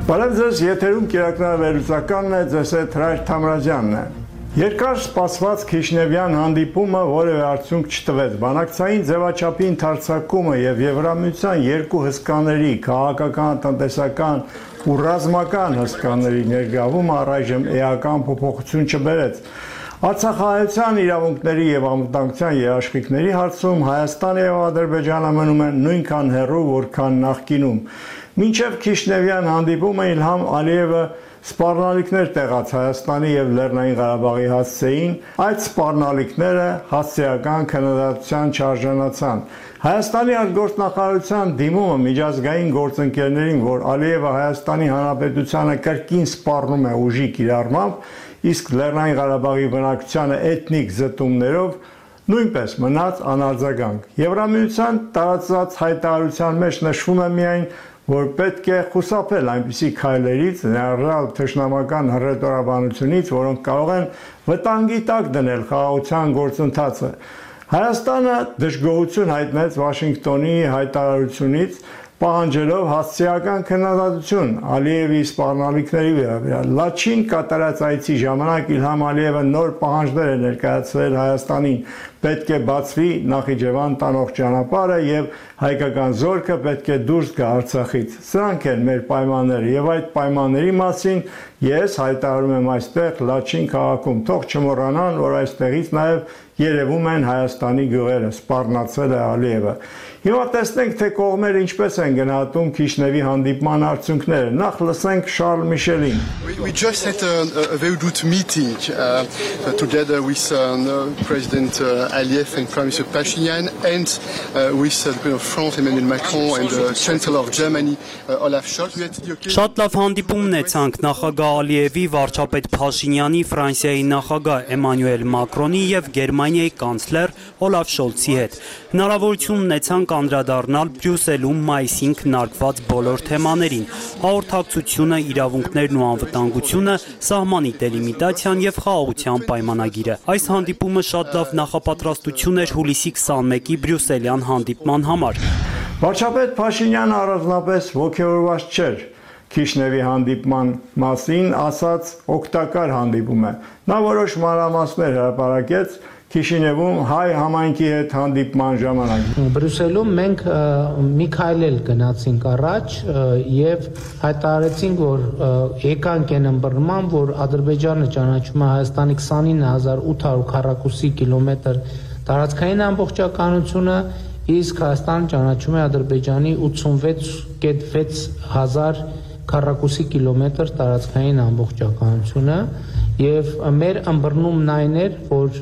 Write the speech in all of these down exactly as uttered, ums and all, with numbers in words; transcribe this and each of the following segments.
Բարև ձեզ, եթերում կիրակնավերլուծականն է, ձեզ հետ Հրայր Թամրազյանն է։ Երկար սպասված Քիշնևյան հանդիպումը որևէ արդյունք չտվեց։ Բանակցային ձևաչափի ընդարձակումը եւ Եվրամիության երկու հսկաների քաղաքական, տնտեսական ու ռազմական հսկաների ներգրավումը առայժմ էական փոփոխություն չբերեց։ Արցախահայության իրավունքների եւ անվտանգության երաշխիքների հարցում Հայաստանը եւ Ադրբեջանը մնում են նույնքան հեռու, որքան նախկինում։ Մինչև Քիշնևյան հանդիպումը Իլհամ Ալիևը սպառնալիքներ տեղաց Հայաստանի եւ Լեռնային Ղարաբաղի հասցեին, այդ սպառնալիքները հասցեական քննադատության չարժանացան։ Հայաստանի արտգործնախարարության դիմումը միջազգային գործընկերներին, որ Ալիևը Հայաստանի Հանրապետությանը կրկին սպառնում է ուժի կիրառմամբ, իսկ Լեռնային Ղարաբաղի բնակչությանը էթնիկ զտումներով, նույնպես մնաց անարձագանք։ Եվրամիության տարածած հայտարարության մեջ նշվում է միայն, որ պետք է խուսափել այնպիսի քայլերից, ներառյալ թշնամական հռետորաբանությունից, որոնք կարող են վտանգի տակ դնել խաղաղության գործընթացը։ Հայաստանը դժգոհություն հայտնեց Վաշինգտոնի հայտարարությունից, պահանջելով հասցեական քննադատություն Ալիևի սպառնալիքների վերաբերյալ։ Լաչին կատարած այցի ժամանակ Իլհամ Ալիևը նոր պահանջներ է ներկայացրել Հայաստանին, պետք է բացվի Նախիջևան տանող ճանապարհը եւ հայկական զորքը պետք է դուրս գա Արցախից։ Սրանք են մեր պայմանները եւ այդ պայմանների մասին ես հայտարարում եմ այստեղ Լաչին քաղաքում։ Թող չմոռանան, որ այստեղից նաեւ երևում են Հայաստանի գյուղերը, սպառնացել է Ալիևը։ Հիմա տեսնենք, թե կողմերը ինչպես են գնահատում Քիշնևի հանդիպման արդյունքները։ Նախ լսենք Շարլ Միշելին։ We just had a, a very good meeting uh, together with uh, President uh, Aliyev and Prime Minister Pashinyan and uh, with uh, the President of France Emmanuel Macron and the Chancellor of Germany uh, Olaf Scholz. Շատ լավ հանդիպում ունեցանք նախագահ Ալիևի, վարչապետ Փաշինյանի, Ֆրանսիայի նախագահ Էմանուել Մակրոնի եւ Գերմանիայի կանցլեր Օլաֆ Շոլցի հետ։ Հնարավորություն ունեցանք անդրադառնալ Բրյուսելում մայիսին քննարկված բոլոր թեմաներին՝ հաղորդակցությունը, իրավունքներն ու անվտանգությունը, սահմանի դելիմիտացիան եւ խաղաղության պայմանագիրը։ Այս հանդիպումը շատ լավ նախապատրաստություն էր հուլիսի քսաներկի Բրյուսելյան հանդիպման համար։ Վարչապետ Փաշինյանը առանձնապես ոգևորված չէր Քիշնևի հանդիպման մասին, ասաց օգտակար հանդիպում է։ Նա որոշ մանրամասներ հրապարակեց Քիշինևում հայ համայնքի հետ հանդիպման ժամանակ։ Բրյուսելում մենք մի քայլ էլ գնացինք առաջ եւ հայտարարեցինք, որ եկանք այն ըմբռնման, որ Ադրբեջանը ճանաչում է Հայաստանի քսանինը հազար ութ հարյուր քառակուսի կիլոմետր տարածքային ամբողջականությունը, իսկ Հայաստանը ճանաչում է Ադրբեջանի ութսունվեց կետ վեց հազար քառակուսի կիլոմետր տարածքային ամբողջականությունը եւ մեր ըմբռնումն այն էր, որ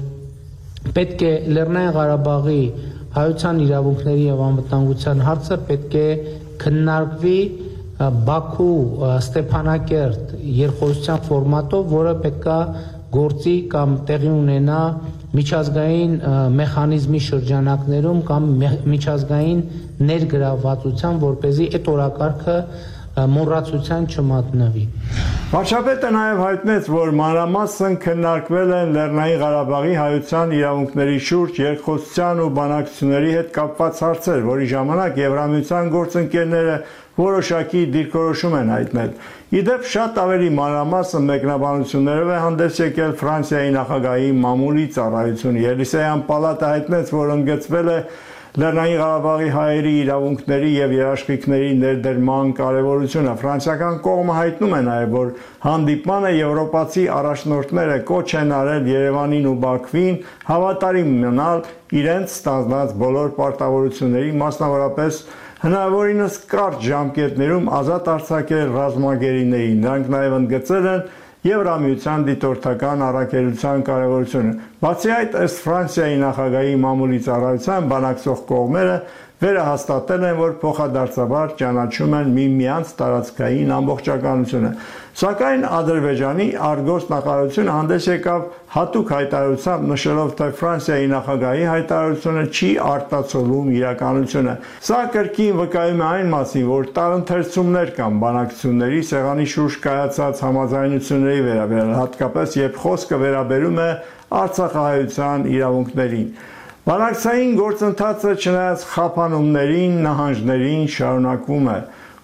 պետք է Լեռնային Ղարաբաղի հայության իրավունքների եւ անվտանգության հարցը պետք է քննարկվի Բաքու Ստեփանակերտ երկխոսության ֆորմատով, որը պետքա գործի կամ տեղի ունենա միջազգային մեխանիզմի շրջանակներում կամ միջազգային ներգրավվածության, որպեսզի այդ օրակարգը մոռացության չմատնվի։ Վարչապետը նաև հայտնեց, որ մանրամասն քննարկվել են Լեռնային Ղարաբաղի հայության իրավունքների շուրջ երկխոսության ու բանակցությունների հետ կապված հարցեր, որի ժամանակ Եվրամիության գործընկերները որոշակի դիրքորոշում են հայտնել։ Իդեպ շատ ավելի մանրամասն մեկնաբանություններով է հանդես եկել Ֆրանսիայի նախագահի մամուլի ծառայությունը։ Ելիսեյան պալատը հայտնեց, որ ընդգծվել է Լեռնային Ղարաբաղի հայերի իրավունքների եւ երաշխիքների ներդրման կարեւորությունը։ Ֆրանսիական կողմը հայտնում է նաեւ, որ հանդիպմանը եվրոպացի առաջնորդները կոչ են արել Երևանին ու Բաքվին հավատարիմ մնալ իրենց ստանձնած բոլոր պարտավորությունների, մասնավորապես հնարավորինս կարճ ժամկետներում ազատ արձակել ռազմագերիներին։ Նրանք նաեւ ընդգծել են Եվրամիության դիտորդական առաքելության կարևորությունը։ Բացի այդ, ըստ Ֆրանսիայի նախագահի մամուլի ծառայության բանակցող կողմերը վերահաստատել են, որ փոխադարձաբար ճանաչում են միմյանց տարածքային ամբողջականությունը։ Սակայն Ադրբեջանի արտգործնախարարությունը հանդես եկավ հատուկ հայտարարությամբ, նշելով, թե Ֆրանսիայի նախագահի հայտարարությունը չի արտացոլում իրականությունը։ Սա կրկին վկայում է այն մասին, որ տարընթերցումներ կան բանակցությունների սեղանի շուրջ կայացած համաձայնությունների վերաբերյալ, հատկապես երբ խոսքը վերաբերում է արցախահայության իրավունքներին։ Բանակցային գործընթացը չնայած խափանումներին, նահանջներին շարունակվում է։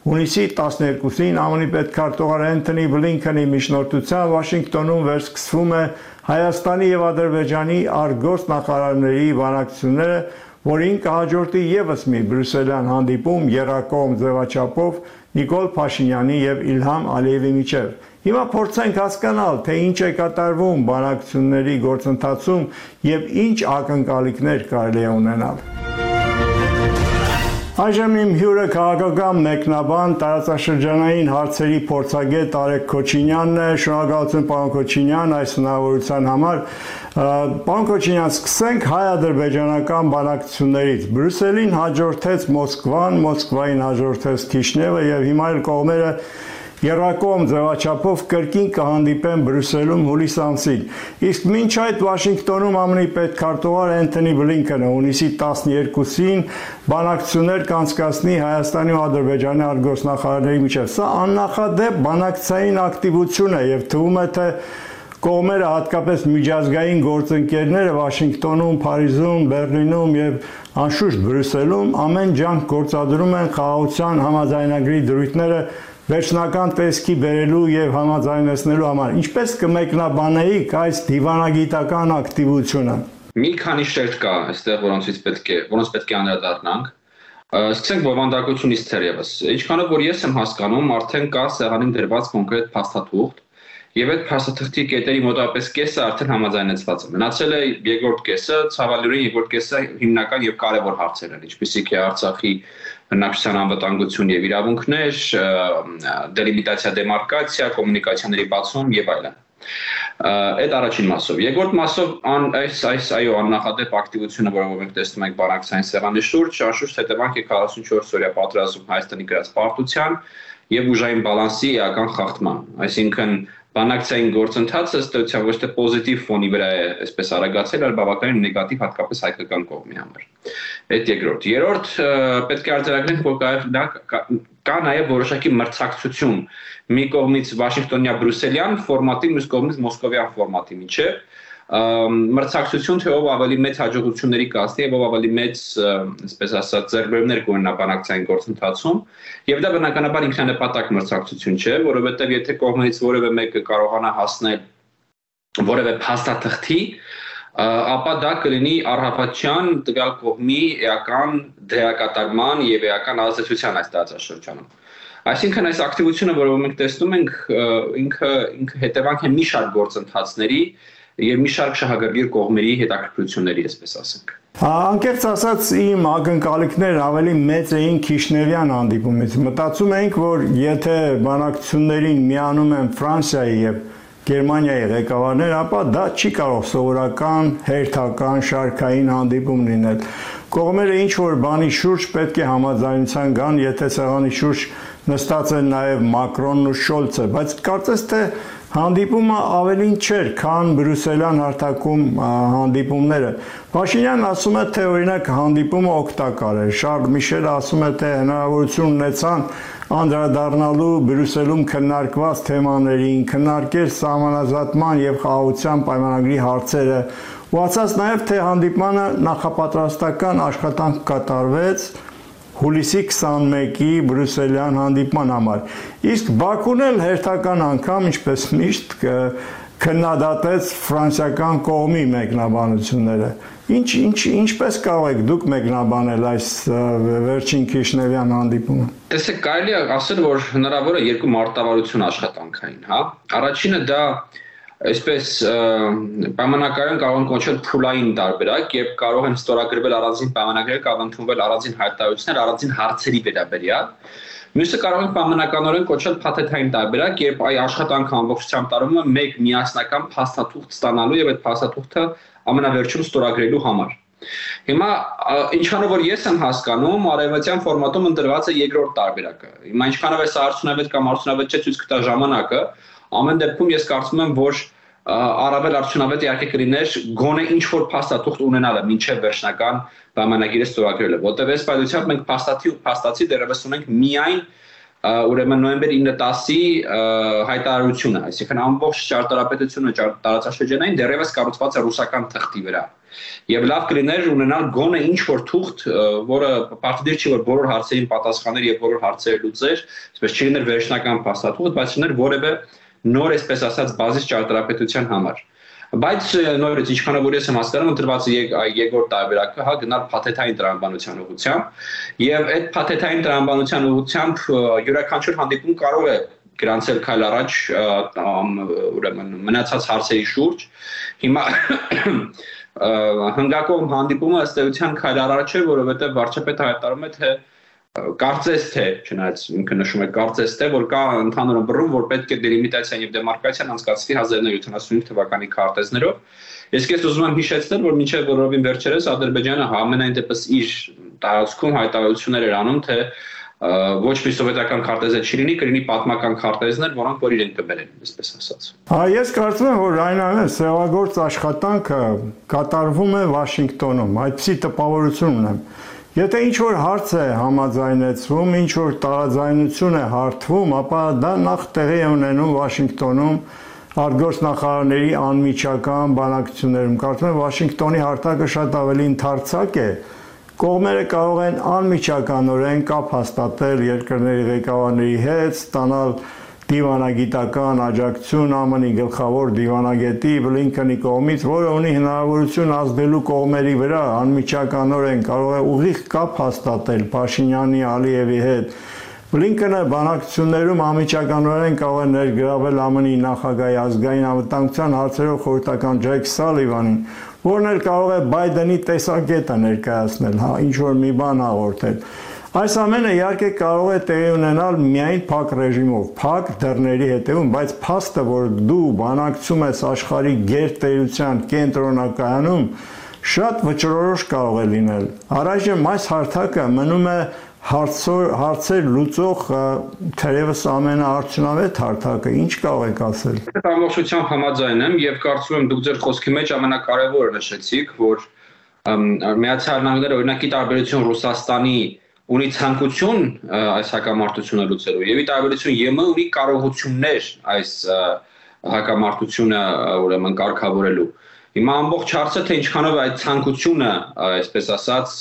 Հունիսի տասներկուսին ԱՄՆ-ի պետքարտուղար Անթոնի Բլինքենի միջնորդությամբ Վաշինգտոնում վերսկսվում է Հայաստանի եւ Ադրբեջանի արտգործնախարարների բանակցությունները, որին կհաջորդի եւս մի բրյուսելյան հանդիպում եռակողմ ձևաչափով Նիկոլ Փաշինյանի եւ Իլհամ Ալիևի միջեւ։ Հիմա փորձենք հասկանալ, թե ինչ է կատարվում բանակցությունների գործընթացում եւ ինչ ակնկալիքներ կարելի է ունենալ։ Այժմ իմ հյուրը քաղաքական մեկնաբան, տարածաշրջանային հարցերի փորձագետ Արեգ Քոչինյանն է։ Շնորհակալություն պարոն Քոչինյան այս հնարավորության համար։ Պարոն Քոչինյան, սկսենք հայ-ադրբեջանական բանակցություններից։ Բրյուսելին հաջորդեց Մոսկվան, Մոսկվային հաջորդեց Քիշնևը եւ հիմա էլ կողմերը եռակողմ ձևաչափով կրկին կհանդիպեն Բրյուսելում հուլիս ամսին։ Իսկ մինչ այդ Վաշինգտոնում ԱՄՆ-ի պետքարտուղար Անթոնի Բլինքենը հունիսի տասներկուսին բանակցություններ կանցկացնի Հայաստանի ու Ադրբեջանի արտգործնախարարների միջև։ Սա աննախադեպ բանակցային ակտիվություն է եւ թվում է, թե կողմերը, հատկապես միջազգային գործընկերները Վաշինգտոնում, Փարիզում, Բեռլինում եւ անշուշտ Բրյուսելում ամեն ջանք գործադրում են խաղաղության համաձայնագրի դրույթները վերջնական տեսքի բերելու եւ համաձայնեցնելու համար։ Ինչպես կմեկնաբանեիք այս դիվանագիտական ակտիվությունը։ Մի քանի շերտ կա այստեղ, որոնցից պետք է, որոնց պետք է անդրադառնանք։ Սկսենք բովանդակությունից թերևս։ Ինչքանով որ ես եմ հասկանում, արդեն կա սեղանին դրված կոնկրետ փաստաթուղթ, եւ այդ փաստաթղթի կետերի մոտավորապես կեսը արդեն համաձայնեցված է։ Մնացել է երկրորդ կեսը, ցավալիորեն երկրորդ կեսը հիմնական եւ կարեւոր հարցեր են, ինչպիսիք է Արցախի բնակչության անվտանգություն եւ իրավունքներ, դելիմիտացիա, դեմարկացիա, կոմունիկացիաների բացում եւ այլն։ Այդ առաջին մասով։ Երկրորդ մասով այս այս այո աննախադեպ ակտիվությունը, որը մենք տեսնում ենք բանակցային սեղանի շուրջ, անշուշտ հետևանք է քառասունչորս օրյա պատերազմ Հայաստանի գրած պարտության եւ ուժային բալանսի էական խախտման։ Այսինքն բանակցային գործընթացը ըստ էության ոչ թե պոզիտիվ ֆոնի վրա է այսպես արագացել, այլ բավականին նեգատիվ, հատկապես հայկական կողմի համար։ Այդ երկրորդ։ Երրորդ պետք է արձանագրենք, որ կա, կա նաև որոշակի մրցակցություն մի կողմից Վաշինգտոնյա բրյուսելյան ֆորմատի, մյուս կողմից մոսկովյան ֆորմատի միջև։ Մրցակցություն, թե ով ավելի մեծ հաջողությունների կազմի եւ ով ավելի մեծ, այսպես ասած, ձեռքբերումներ կունենա բանակցային գործընթացում, եւ դա բնականաբար ինքնանպատակ մրցակցություն չէ, որովհետեւ եթե կողմերից որևէ մեկը կարողանա հասնել որևէ փաստաթղթի, ապա դա կլինի առհավատչյան տվյալ կողմի էական դերակատարման եւ էական ազդեցության այս տարածաշրջանում։ Այսինքն այս ակտիվությունը, որը մենք տեսնում ենք, ինքը ինքը հետևանք է մի շարք գործընթացների եւ մի շարք շահագրգիռ կողմերի հետաքրքրությունների, այսպես ասենք։ Անկեղծ ասած, իմ ակնկալիքներն ավելի մեծ էին Քիշնևյան հանդիպումից։ Մտածում էինք, որ եթե բանակցություններին միանում են Ֆրանսիայի եւ Գերմանիայի ղեկավարներ, ապա դա չի կարող սովորական հերթական շարքային հանդիպում լինել։ Կողմերը ինչ որ բանի շուրջ պետք է համաձայնության գան, եթե սեղանի շուրջ նստած են նաեւ Մակրոնն ու Շոլցը, բայց կարծես թե հանդիպումը ավելին չէր, քան բրյուսելյան հարթակում հանդիպումները։ Փաշինյանն ասում է, թե օրինակ հանդիպումը օգտակար էր։ Շարլ Միշելը ասում է, թե հնարավորություն ունեցան անդրադառնալու Բրյուսելում քննարկված թեմաներին, քննարկել սահմանազատման եւ խաղաղության պայմանագրի հարցերը։ Ու ասաց նաեւ, թե հանդիպմանը նախապատրաստական աշխատանք կատարվեց հուլիսի քսանմեկի բրյուսելյան հանդիպման համար։ Իսկ Բաքուն էլ հերթական անգամ, ինչպես միշտ, քննադատեց ֆրանսիական կողմի մեկնաբանությունները։ Ինչ ինչ ինչպես կարող եք դուք մեկնաբանել այս վերջին Քիշնևյան հանդիպումը։ Տեսեք, կարելի է ասել, որ հնարավոր է երկու մարտավարություն աշխատանքային, հա։ Առաջինը դա այսպես պայմանագրերն կարող են կոչել փուլային տարբերակ, եւ կարող են ստորագրվել առանձին պայմանագրեր, կարող ընդունվել առանձին հայտարարություններ, առանձին հարցերի վերաբերյալ։ Մյուսը կարող են պայմանականորեն կոչել փաթեթային տարբերակ, երբ այ աշխատանքը ամբողջությամբ տարվում է մեկ միասնական փաստաթուղթ ստանալու եւ այդ փաստաթուղթը ամենավերջում ստորագրելու համար։ Հիմա ինչքանով որ ես եմ հասկանում, արևմտյան ֆորմատում ընտրված է երկրորդ տարբերակը։ Հիմա ինչքանով է սա արդյունավետ կամ արդյունավետ չէ ցույց կտա ժամանակը, ամեն դեպքում ես կարծում եմ, որ առավել արդյունավետ իհարկե կլիներ գոնե ինչ որ փաստաթուղթ ունենալը մինչև վերջնական պայմանագիրը ստորագրելը, որտեղ այս պայմանությամբ մենք փաստաթի ու փաստացի դեռևս ունենք միայն ուրեմն նոյեմբեր ինը տասի հայտարարությունը, այսինքն ամբողջ ճարտարապետությունը տարածաշրջանային դեռևս կառուցված է ռուսական թղթի վրա։ Եվ լավ կլիներ ունենալ գոնե ինչ որ թուղթ, որը պարտադիր չի որ բոլոր հարցերին պատասխաներ եւ բոլոր հարցերը լուծեր, այսպես չլիներ վերջնական փաստաթուղթ, բայց լիներ որևէ նոր, այսպես ասած, բազիս ճարտարապետության համար։ Բայց նորից ինչքանով որ ես եմ հասկանում, ընտրված է երկրորդ տարբերակը, հա, գնալ փաթեթային տրամաբանության ուղղությամբ, եւ այդ փաթեթային տրամաբանության ուղղությամբ յուրաքանչյուր հանդիպում կարող է գրանցել քայլ առաջ, ուրեմն մնացած հարցերի շուրջ։ Հիմա հնգակողմ հանդիպումը ըստ էության քայլ առաջ է, որովհետեւ վարչապետը հայտարարում է, թե կարծես թե, չնայած ինքը նշում է կարծես թե, որ կա ընդհանուր ըմբռնում, որ պետք է դելիմիտացիան եւ դեմարկացիան անցկացվի հազար նոյ հարյուր յոթանասունհինգ թվականի քարտեզներով։ Ես քեզ ուզում եմ հիշեցնել, որ մինչեւ բոլորովին վերջերս Ադրբեջանը համենայն դեպս իր տարածքում հայտարարություններ էր անում, թե ոչ մի սովետական քարտեզը չի լինի, կլինի պատմական քարտեզներ, որոնք որ իրենք կբերեն, այսպես ասած։ Հա, ես կարծում եմ, որ այն ամեն սևագործ աշխատանքը կատարվում է Վաշինգտոնում, այդպիսի տպավորություն ունեմ։ Եթե ինչ-որ հարց է համաձայնեցվում, ինչ-որ տարաձայնություն է հարթվում, ապա դա նախ տեղի է ունենում Վաշինգտոնում արտգործնախարարների անմիջական բանակցություններում։ Կարծում եմ Վաշինգտոնի հարթակը շատ ավելի ընդարձակ է։ Կողմերը կարող են անմիջականորեն կապ հաստատել երկրների ղեկավարների հետ, ստանալ դիվանագիտական աջակցություն ԱՄՆ ի գլխավոր դիվանագետի Բլինքենի կողմից, որը ունի հնարավորություն ազդելու կողմերի վրա, անմիջականորեն կարող է ուղիղ կապ հաստատել Փաշինյանի, Ալիևի հետ։ Բլինքենը բանակցություններում անմիջականորեն կարող է ներգրավել ԱՄՆ-ի նախագահի ազգային անվտանգության հարցերով խորհրդական Ջեք Սալիվանին, որն էլ կարող է Բայդենի տեսակետը ներկայացնել, հա, ինչ որ մի բան հաղորդել։ Այս ամենը իհարկե կարող է տեղի ունենալ միայն փակ ռեժիմով, փակ դռների հետևում, բայց փաստը, որ դու բանակցում ես աշխարհի գերտերության կենտրոնակայանում, շատ վճռորոշ կարող է լինել։ Առայժմ այս հարթակը մնում է հարցեր լուծող թերևս ամենաարդյունավետ հարթակը, ինչ կարող եք ասել։ Ամբողջությամբ համաձայն եմ եւ կարծում եմ դուք ձեր խոսքի մեջ ամենակարևորը նշեցիք, որ Միացյալ Նահանգները օրինակի տարբերություն Ռուսաստանի ունի ցանկություն այս հակամարտությունը լուծելու եւ ի տարբերություն ԵՄ ունի կարողություններ այս հակամարտությունը ուրեմն կարգավորելու։ Հիմա ամբողջ հարցը թե ինչքանով այդ ցանկությունը, այսպես ասած,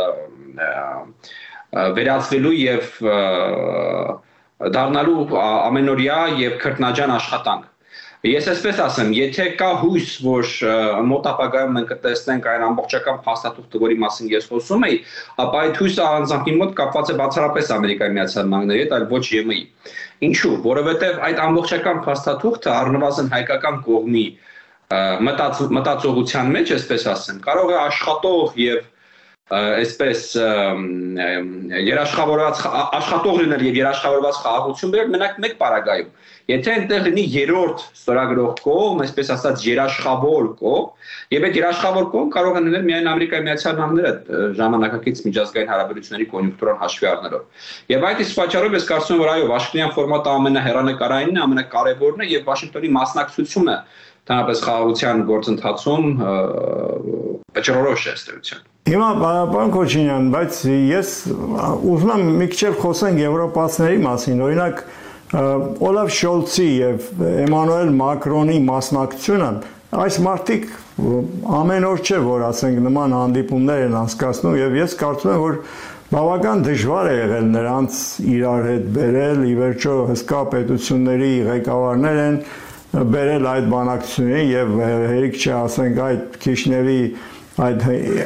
վերածվելու եւ դառնալու ամենօրյա եւ քրտնաջան աշխատանք։ Ես այսպես ասեմ, եթե կա հույս, որ մոտ ապագայում մենք կտեսնենք այն ամբողջական փաստաթուղթը, որի մասին ես խոսում էի, ապա այդ հույսը առանձնապես իմ մոտ կապված է բացառապես Ամերիկայի Միացյալ Նահանգների հետ, այլ ոչ ԵՄ-ի։ Ինչու՞, որովհետև այդ ամբողջական փաստաթուղթը առնվազն հայկական կողմի մտածողության մեջ, այսպես ասեմ, կարող է աշխատող եւ այսպես երաշխավորված աշխատող լինել եւ երաշխավորված խաղաղություն բերել մենակ մեկ պարագայում։ Եթե այնտեղ լինի երրորդ ստորագրող կողմ, այսպես ասած երաշխավոր կողմ, եւ այդ երաշխավոր կողմ կարող է լինել միայն Ամերիկայի Միացյալ Նահանգները ժամանակակից միջազգային հարաբերությունների կոնյունկտուրան հաշվի առնելով։ Եվ այդ իսկ պատճառով ես կարծում եմ, որ այո, Վաշինգտոնյան ֆորմատը ամենահեռանկարայինն է, ամենակարևորն է եւ Վաշինգտոնի մասնակցությունը Թանապես խաղաղության գործընթացում վճռորոշ է ըստ էության։ Հիմա պարոն Քոչինյան, բայց ես ուզում եմ մի քիչ խոսենք եվրոպացիների մասին, օրինակ Օլաֆ Շոլցի եւ Էմանուել Մակրոնի մասնակցությունը, այս մարդիկ ամեն օր չէ, որ ասենք նման հանդիպումներ են անցկացնում եւ ես կարծում եմ, որ բավական դժվար է եղել նրանց իրար հետ բերել, ի վերջո հսկա պետությունների ղեկավարներ են բերել այդ բանակցություններին եւ հերիք չէ ասենք այդ Քիշնևի այդ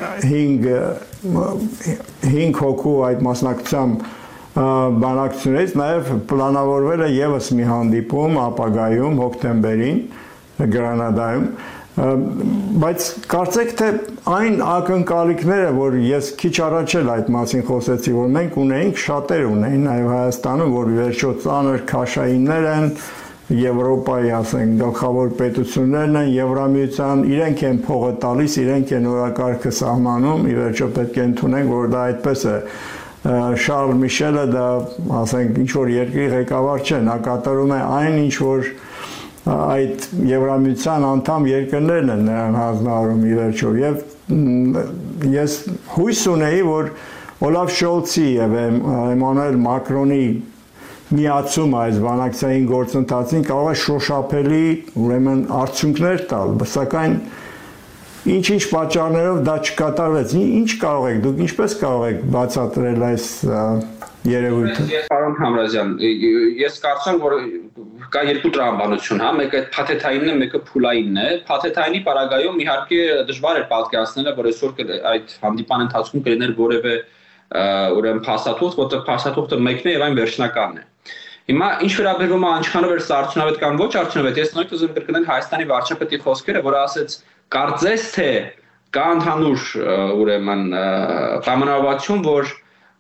հինգ հոգու այդ մասնակցությամբ բանակցությունից նաև պլանավորվել է եւս մի հանդիպում ապագայում հոկտեմբերին Գրանադայում, բայց կարծեք թե այն ակնկալիքները, որ ես քիչ առաջ էլ այդ մասին խոսեցի, որ մենք ունեինք, շատեր ունեին նաև Հայաստանում, որ վերջո ծանր քաշայիններ են, Եվրոպայի, ասենք, գլխավոր պետություններն են, Եվրամիության, իրենք են փողը տալիս, իրենք են օրակարգը սահմանում, ի վերջո պետք է ընդունենք, որ դա այդպես է։ Շարլ Միշելը դա, ասենք, ինչ-որ երկրի ղեկավար չէ, նա կատարում է այն, ինչ որ այդ Եվրամիության անդամ երկրներն են նրան հանձնարարում ի վերջո։ Եվ ես հույս ունեի, որ Օլաֆ Շոլցի եւ Էմանուել Մակրոնի միացում այս բանակցային գործընթացին կարող է շոշափելի ուրեմն արդյունքներ տալ, սակայն ինչ-ինչ պատճառներով դա չկատարվեց։ Ինչ կարող եք դուք ինչպես կարող եք բացատրել այս երևույթը։ Պարոն Համրազյան, ես կարծում որ կա երկու տրամաբանություն, հա, մեկը փաթեթայինն է, մեկը փուլայինն է։ Փաթեթայինի պարագայում իհարկե դժվար է պատկերացնել, որ այսօր այդ հանդիպան ընթացքում կլիներ որևէ ուրեմն փաստաթուղթ, որտեղ փաստաթուղթը մեկն է եւ այն վերջնականն է։ Հիմա ինչ վերաբերում է անչքանով էր սա արդյունավետ կամ ոչ արդյունավետ, ես նույնիսկ ուզում եմ կրկնել Հայաստանի վարչապետի խոսքերը, որը ասեց կարծես թե կա ընդհանուր ուրեմն պայմանավորվածություն, որ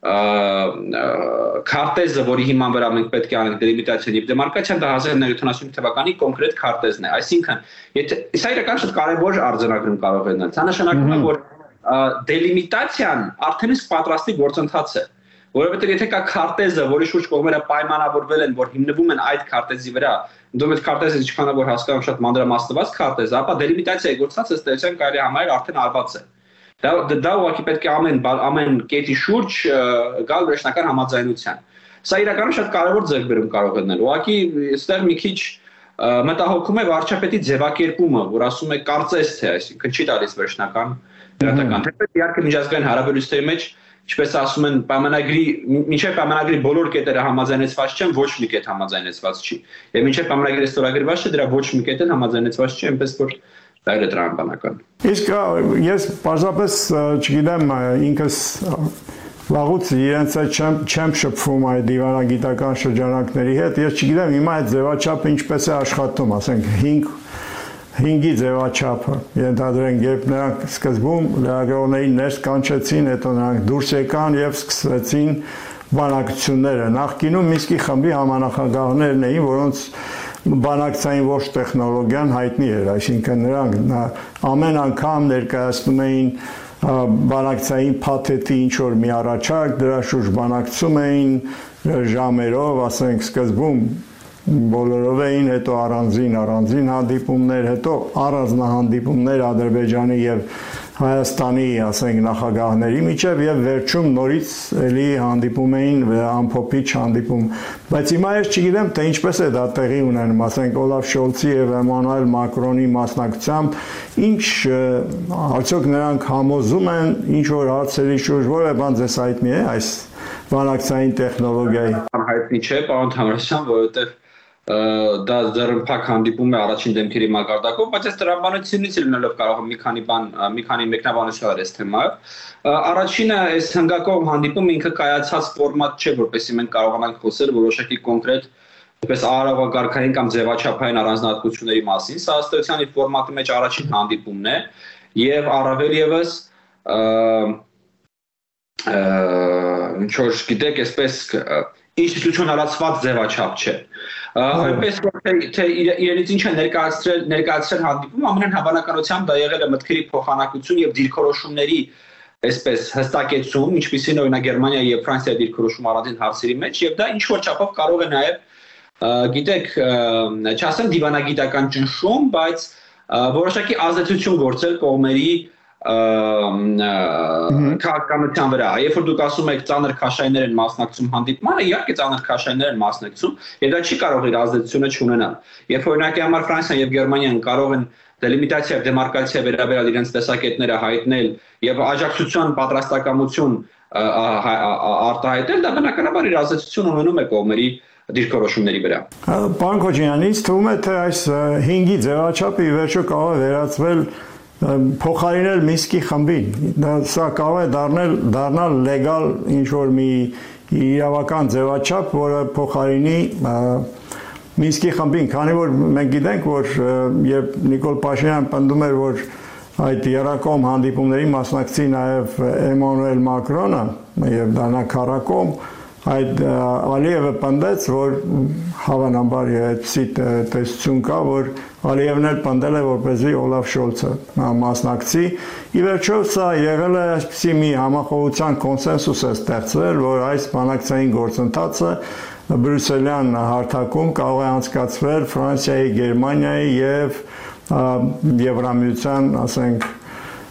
քարտեզը, որի հիման վրա մենք պետք է անենք դելիմիտացիան եւ դեմարկացիան, դա հազար իննսուն ութ թվականի կոնկրետ քարտեզն է։ Այսինքն, եթե սա իրական շատ կարևոր արձանագրում կարող է լինել։ Դա նշանակում է, որ դելիմիտացիան արդեն իսկ պատրաստի գործընթաց է, որովհետեւ եթե կա քարտեզը, որի շուրջ կողմերը պայմանավորվել են, որ հիմնվում են այդ քարտեզի վրա, դու այդ քարտեզը ինչքան որ հասկանում շատ մանրամասնված քարտեզ, ապա դելիմիտացիայի գործընթացը ըստ էության կարելի համարել արդեն արված է։ Դա դա ուղղակի պետք է ամեն ամեն կետի շուրջ գալ վերջնական համաձայնության։ Սա իրականում շատ կարևոր ձեռքբերում կարող է լինել։ Ուղղակի այստեղ մի քիչ մտահոգում է վարչապետի ձևակերպումը, որ ասում է կարծես թե, այսինքն չի տալիս վերջնական դրական։ Թեպետ իհարկե միջազգային հարաբերությունների մեջ, ինչպես ասում են, պայմանագրի մինչև պայմանագրի բոլոր կետերը համաձայնեցված չեն, ոչ մի կետ համաձայնեցված չի։ Եվ մինչև պայմանագրի ստորագրված չէ, դրա ոչ մի կետ էլ համաձայնեցված չի, այնպես որ դա է տրամաբանական։ Իսկ ես պարզապես չգիտեմ, ինքս վաղուց իրենց այդ չեմ չեմ շփվում այդ դիվանագիտական շրջանակների հետ, ես չգիտեմ հիմա այդ ձևաչափը ինչպես է աշխատում, ասենք հինգի ձևաչափը, ենթադրենք, երբ նրանք սկզբում լրագրողներին ներս կանչեցին, հետո նրանք դուրս եկան եւ սկսվեցին բանակցությունները։ Նախկինում Մինսկի խմբի համանախագահներն էին, որոնց բանակցային ոչ տեխնոլոգիան հայտնի էր, այսինքն նրանք ամեն անգամ ներկայացնում էին բանակցային փաթեթի ինչ որ մի առաջարկ, դրա շուրջ բանակցում էին ժամերով, ասենք սկզբում բոլորով էին, հետո առանձին առանձին հանդիպումներ, հետո առանձնահանդիպումներ Ադրբեջանի եւ Հայաստանի, ասենք, նախագահների միջև եւ վերջում նորից էլի հանդիպում էին ամփոփիչ հանդիպում, բայց հիմա ես չգիտեմ թե ինչպես է դա տեղի ունենում, ասենք Օլաֆ Շոլցի եւ Էմանուել Մակրոնի մասնակցությամբ, ինչ արդյոք նրանք համոզում են ինչ որ հարցերի շուրջ, որը բան ձեզ հայտնի է այս բանակցային տեխնոլոգիայի։ Հայտնի չէ, պարոն Թամրասյան, որովհետեւ դա ձեռնփակ հանդիպում է առաջին դեմքերի մակարդակով, բայց այս տրամաբանությունից լինելով կարող եմ մի քանի բան, մի քանի մեկնաբանություններ այս թեմայով։ Առաջինը այս հնգակողմ հանդիպումը ինքը կայացած ֆորմատ չէ, որպեսզի մենք կարողանանք խոսել որոշակի կոնկրետ այսպես արարողակարգային կամ ձևաչափային առանձնահատկությունների մասին։ Սա ըստ էության իր ֆորմատի մեջ առաջին հանդիպումն է եւ առավել եւս ինչ որ գիտեք, այսպես ինստիտուցիոնալացված ձևաչափ չէ։ Այնպես որ թե իրենից ինչ է ներկայացրել ներկայացրել հանդիպում, ամենայն հավանականությամբ դա եղել է մտքերի փոխանակություն եւ դիրքորոշումների այսպես հստակեցում, ինչպիսին օրինակ Գերմանիայի եւ Ֆրանսիայի դիրքորոշում առանձին հարցերի մեջ, եւ դա ինչ որ չափով կարող է նաեւ գիտեք, չասեմ դիվանագիտական ճնշում, բայց որոշակի ազդեցություն գործել կողմերի քաղաքականության վրա, երբ որ դուք ասում եք ծանր քաշայիններ են մասնակցում հանդիպմանը, իհարկե ծանր քաշայիններ են մասնակցում, եւ դա չի կարող իր ազդեցությունը չունենալ։ Երբ որ օրինակի համար Ֆրանսիան եւ Գերմանիան կարող են դելիմիտացիա եւ դեմարկացիա վերաբերյալ իրենց տեսակետները հայտնել եւ աջակցության պատրաստակամություն արտահայտել, դա բնականաբար իր ազդեցություն ունենում է կողմերի դիրքորոշումների վրա։ Պարոն Քոչարյան, ինձ թվում է թե այս հինգի ձևաչափը ի վերջո կարող է վերածվել փոխարինել Մինսկի խմբին, դա սա կարող է դառնել դառնալ լեգալ ինչ որ մի իրավական ձևաչափ, որը փոխարինի Մինսկի խմբին, քանի որ մենք գիտենք, որ երբ Նիկոլ Փաշինյանը պնդում էր, որ այդ երակոմ հանդիպումների մասնակցի նաև Էմանուել Մակրոնը եւ դա քառակոմ, այդ Ալիևը պնդեց, որ հավանաբար այդպիսի տեսություն կա, որ Ալիևն էլ պնդել է, որպեսզի Օլաֆ Շոլցը մասնակցի։ Ի վերջո սա եղել է այսպիսի մի համախոհության կոնսենսուս է ստեղծվել, որ այս բանակցային գործընթացը բրյուսելյան հարթակում կարող է անցկացվել Ֆրանսիայի, Գերմանիայի եւ Եվրամիության, ասենք,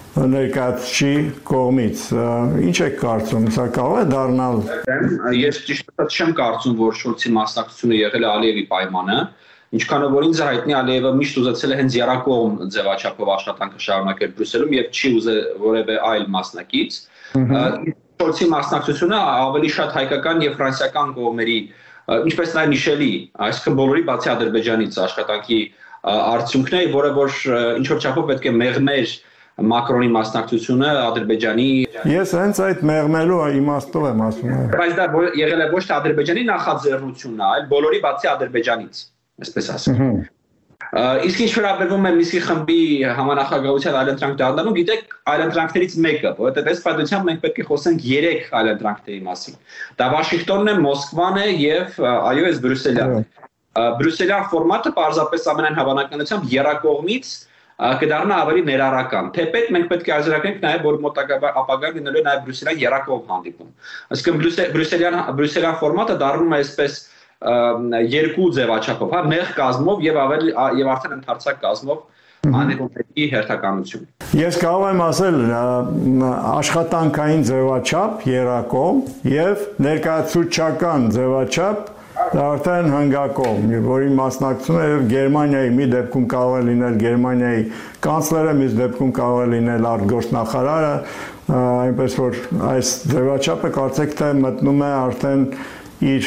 ներկայացուցիչ կողմից։ Ինչ եք կարծում, սա կարող է դառնալ։ Ես ճիշտ չեմ կարծում, որ Շոլցի մասնակցությունը եղել է Ալիևի պայմանը, ինչքանով որ ինձ հայտնի Ալիևը միշտ ուզեցել է հենց երակողմ ձևաչափով աշխատանքը շարունակել Բրյուսելում եւ չի ուզել որևէ այլ մասնակից։ Շոլցի մասնակցությունը ավելի շատ հայկական եւ ֆրանսիական կողմերի, ինչպես նաեւ Միշելի, այսինքն բոլորի բացի Ադրբեջանից աշխատանքի արդյունքն է, որը որ ինչ որ չափով պետք է մեղմեր Մակրոնի մասնակցությունը Ադրբեջանի։ Ես հենց այդ մեղմելու իմաստով եմ ասում։ Բայց դա եղել է ոչ թե Ադրբեջանի նախաձեռնությունն է, այլ բոլորի բացի Ադրբեջանից, այսպես ասեմ։ Իսկ ինչ վերաբերվում է Միսի խմբի համանախագահության այլընտրանք դառնալու, գիտեք, այլընտրանքներից մեկը, որովհետև այս պատմությամբ մենք պետք է խոսենք երեք այլընտրանքների մասին։ Դա Վաշինգտոնն է, Մոսկվան է եւ այո, այս Բրյուսելը։ Բրյուսելյան ֆորմատը պարզապես ամենայն հավանականությամբ երակողմից կդառնա ավելի ներառական։ Թեպետ մենք պետք է ազդարակենք նաև որ մոտակա ապագայում լինելու է նաև Բրյուսելյան երակողմ հանդիպում։ Այսինքն Բրյուսելյան Բրյուսելյան ֆորմատը դառնում է այսպես երկու ձևաչափով, հա, նեղ կազմով եւ ավելի եւ արդեն ընդարձակ կազմով հանդիպումների հերթականություն։ Ես կարող եմ ասել աշխատանքային ձևաչափ երակողմ եւ ներկայացուցչական ձևաչափ դա արդեն հնգակողմ, որի մասնակցում է եւ Գերմանիայի մի դեպքում կարող է լինել Գերմանիայի կանցլերը, մյուս դեպքում կարող է լինել արտգործնախարարը, այնպես որ այս ձևաչափը կարծեք թե մտնում է արդեն իր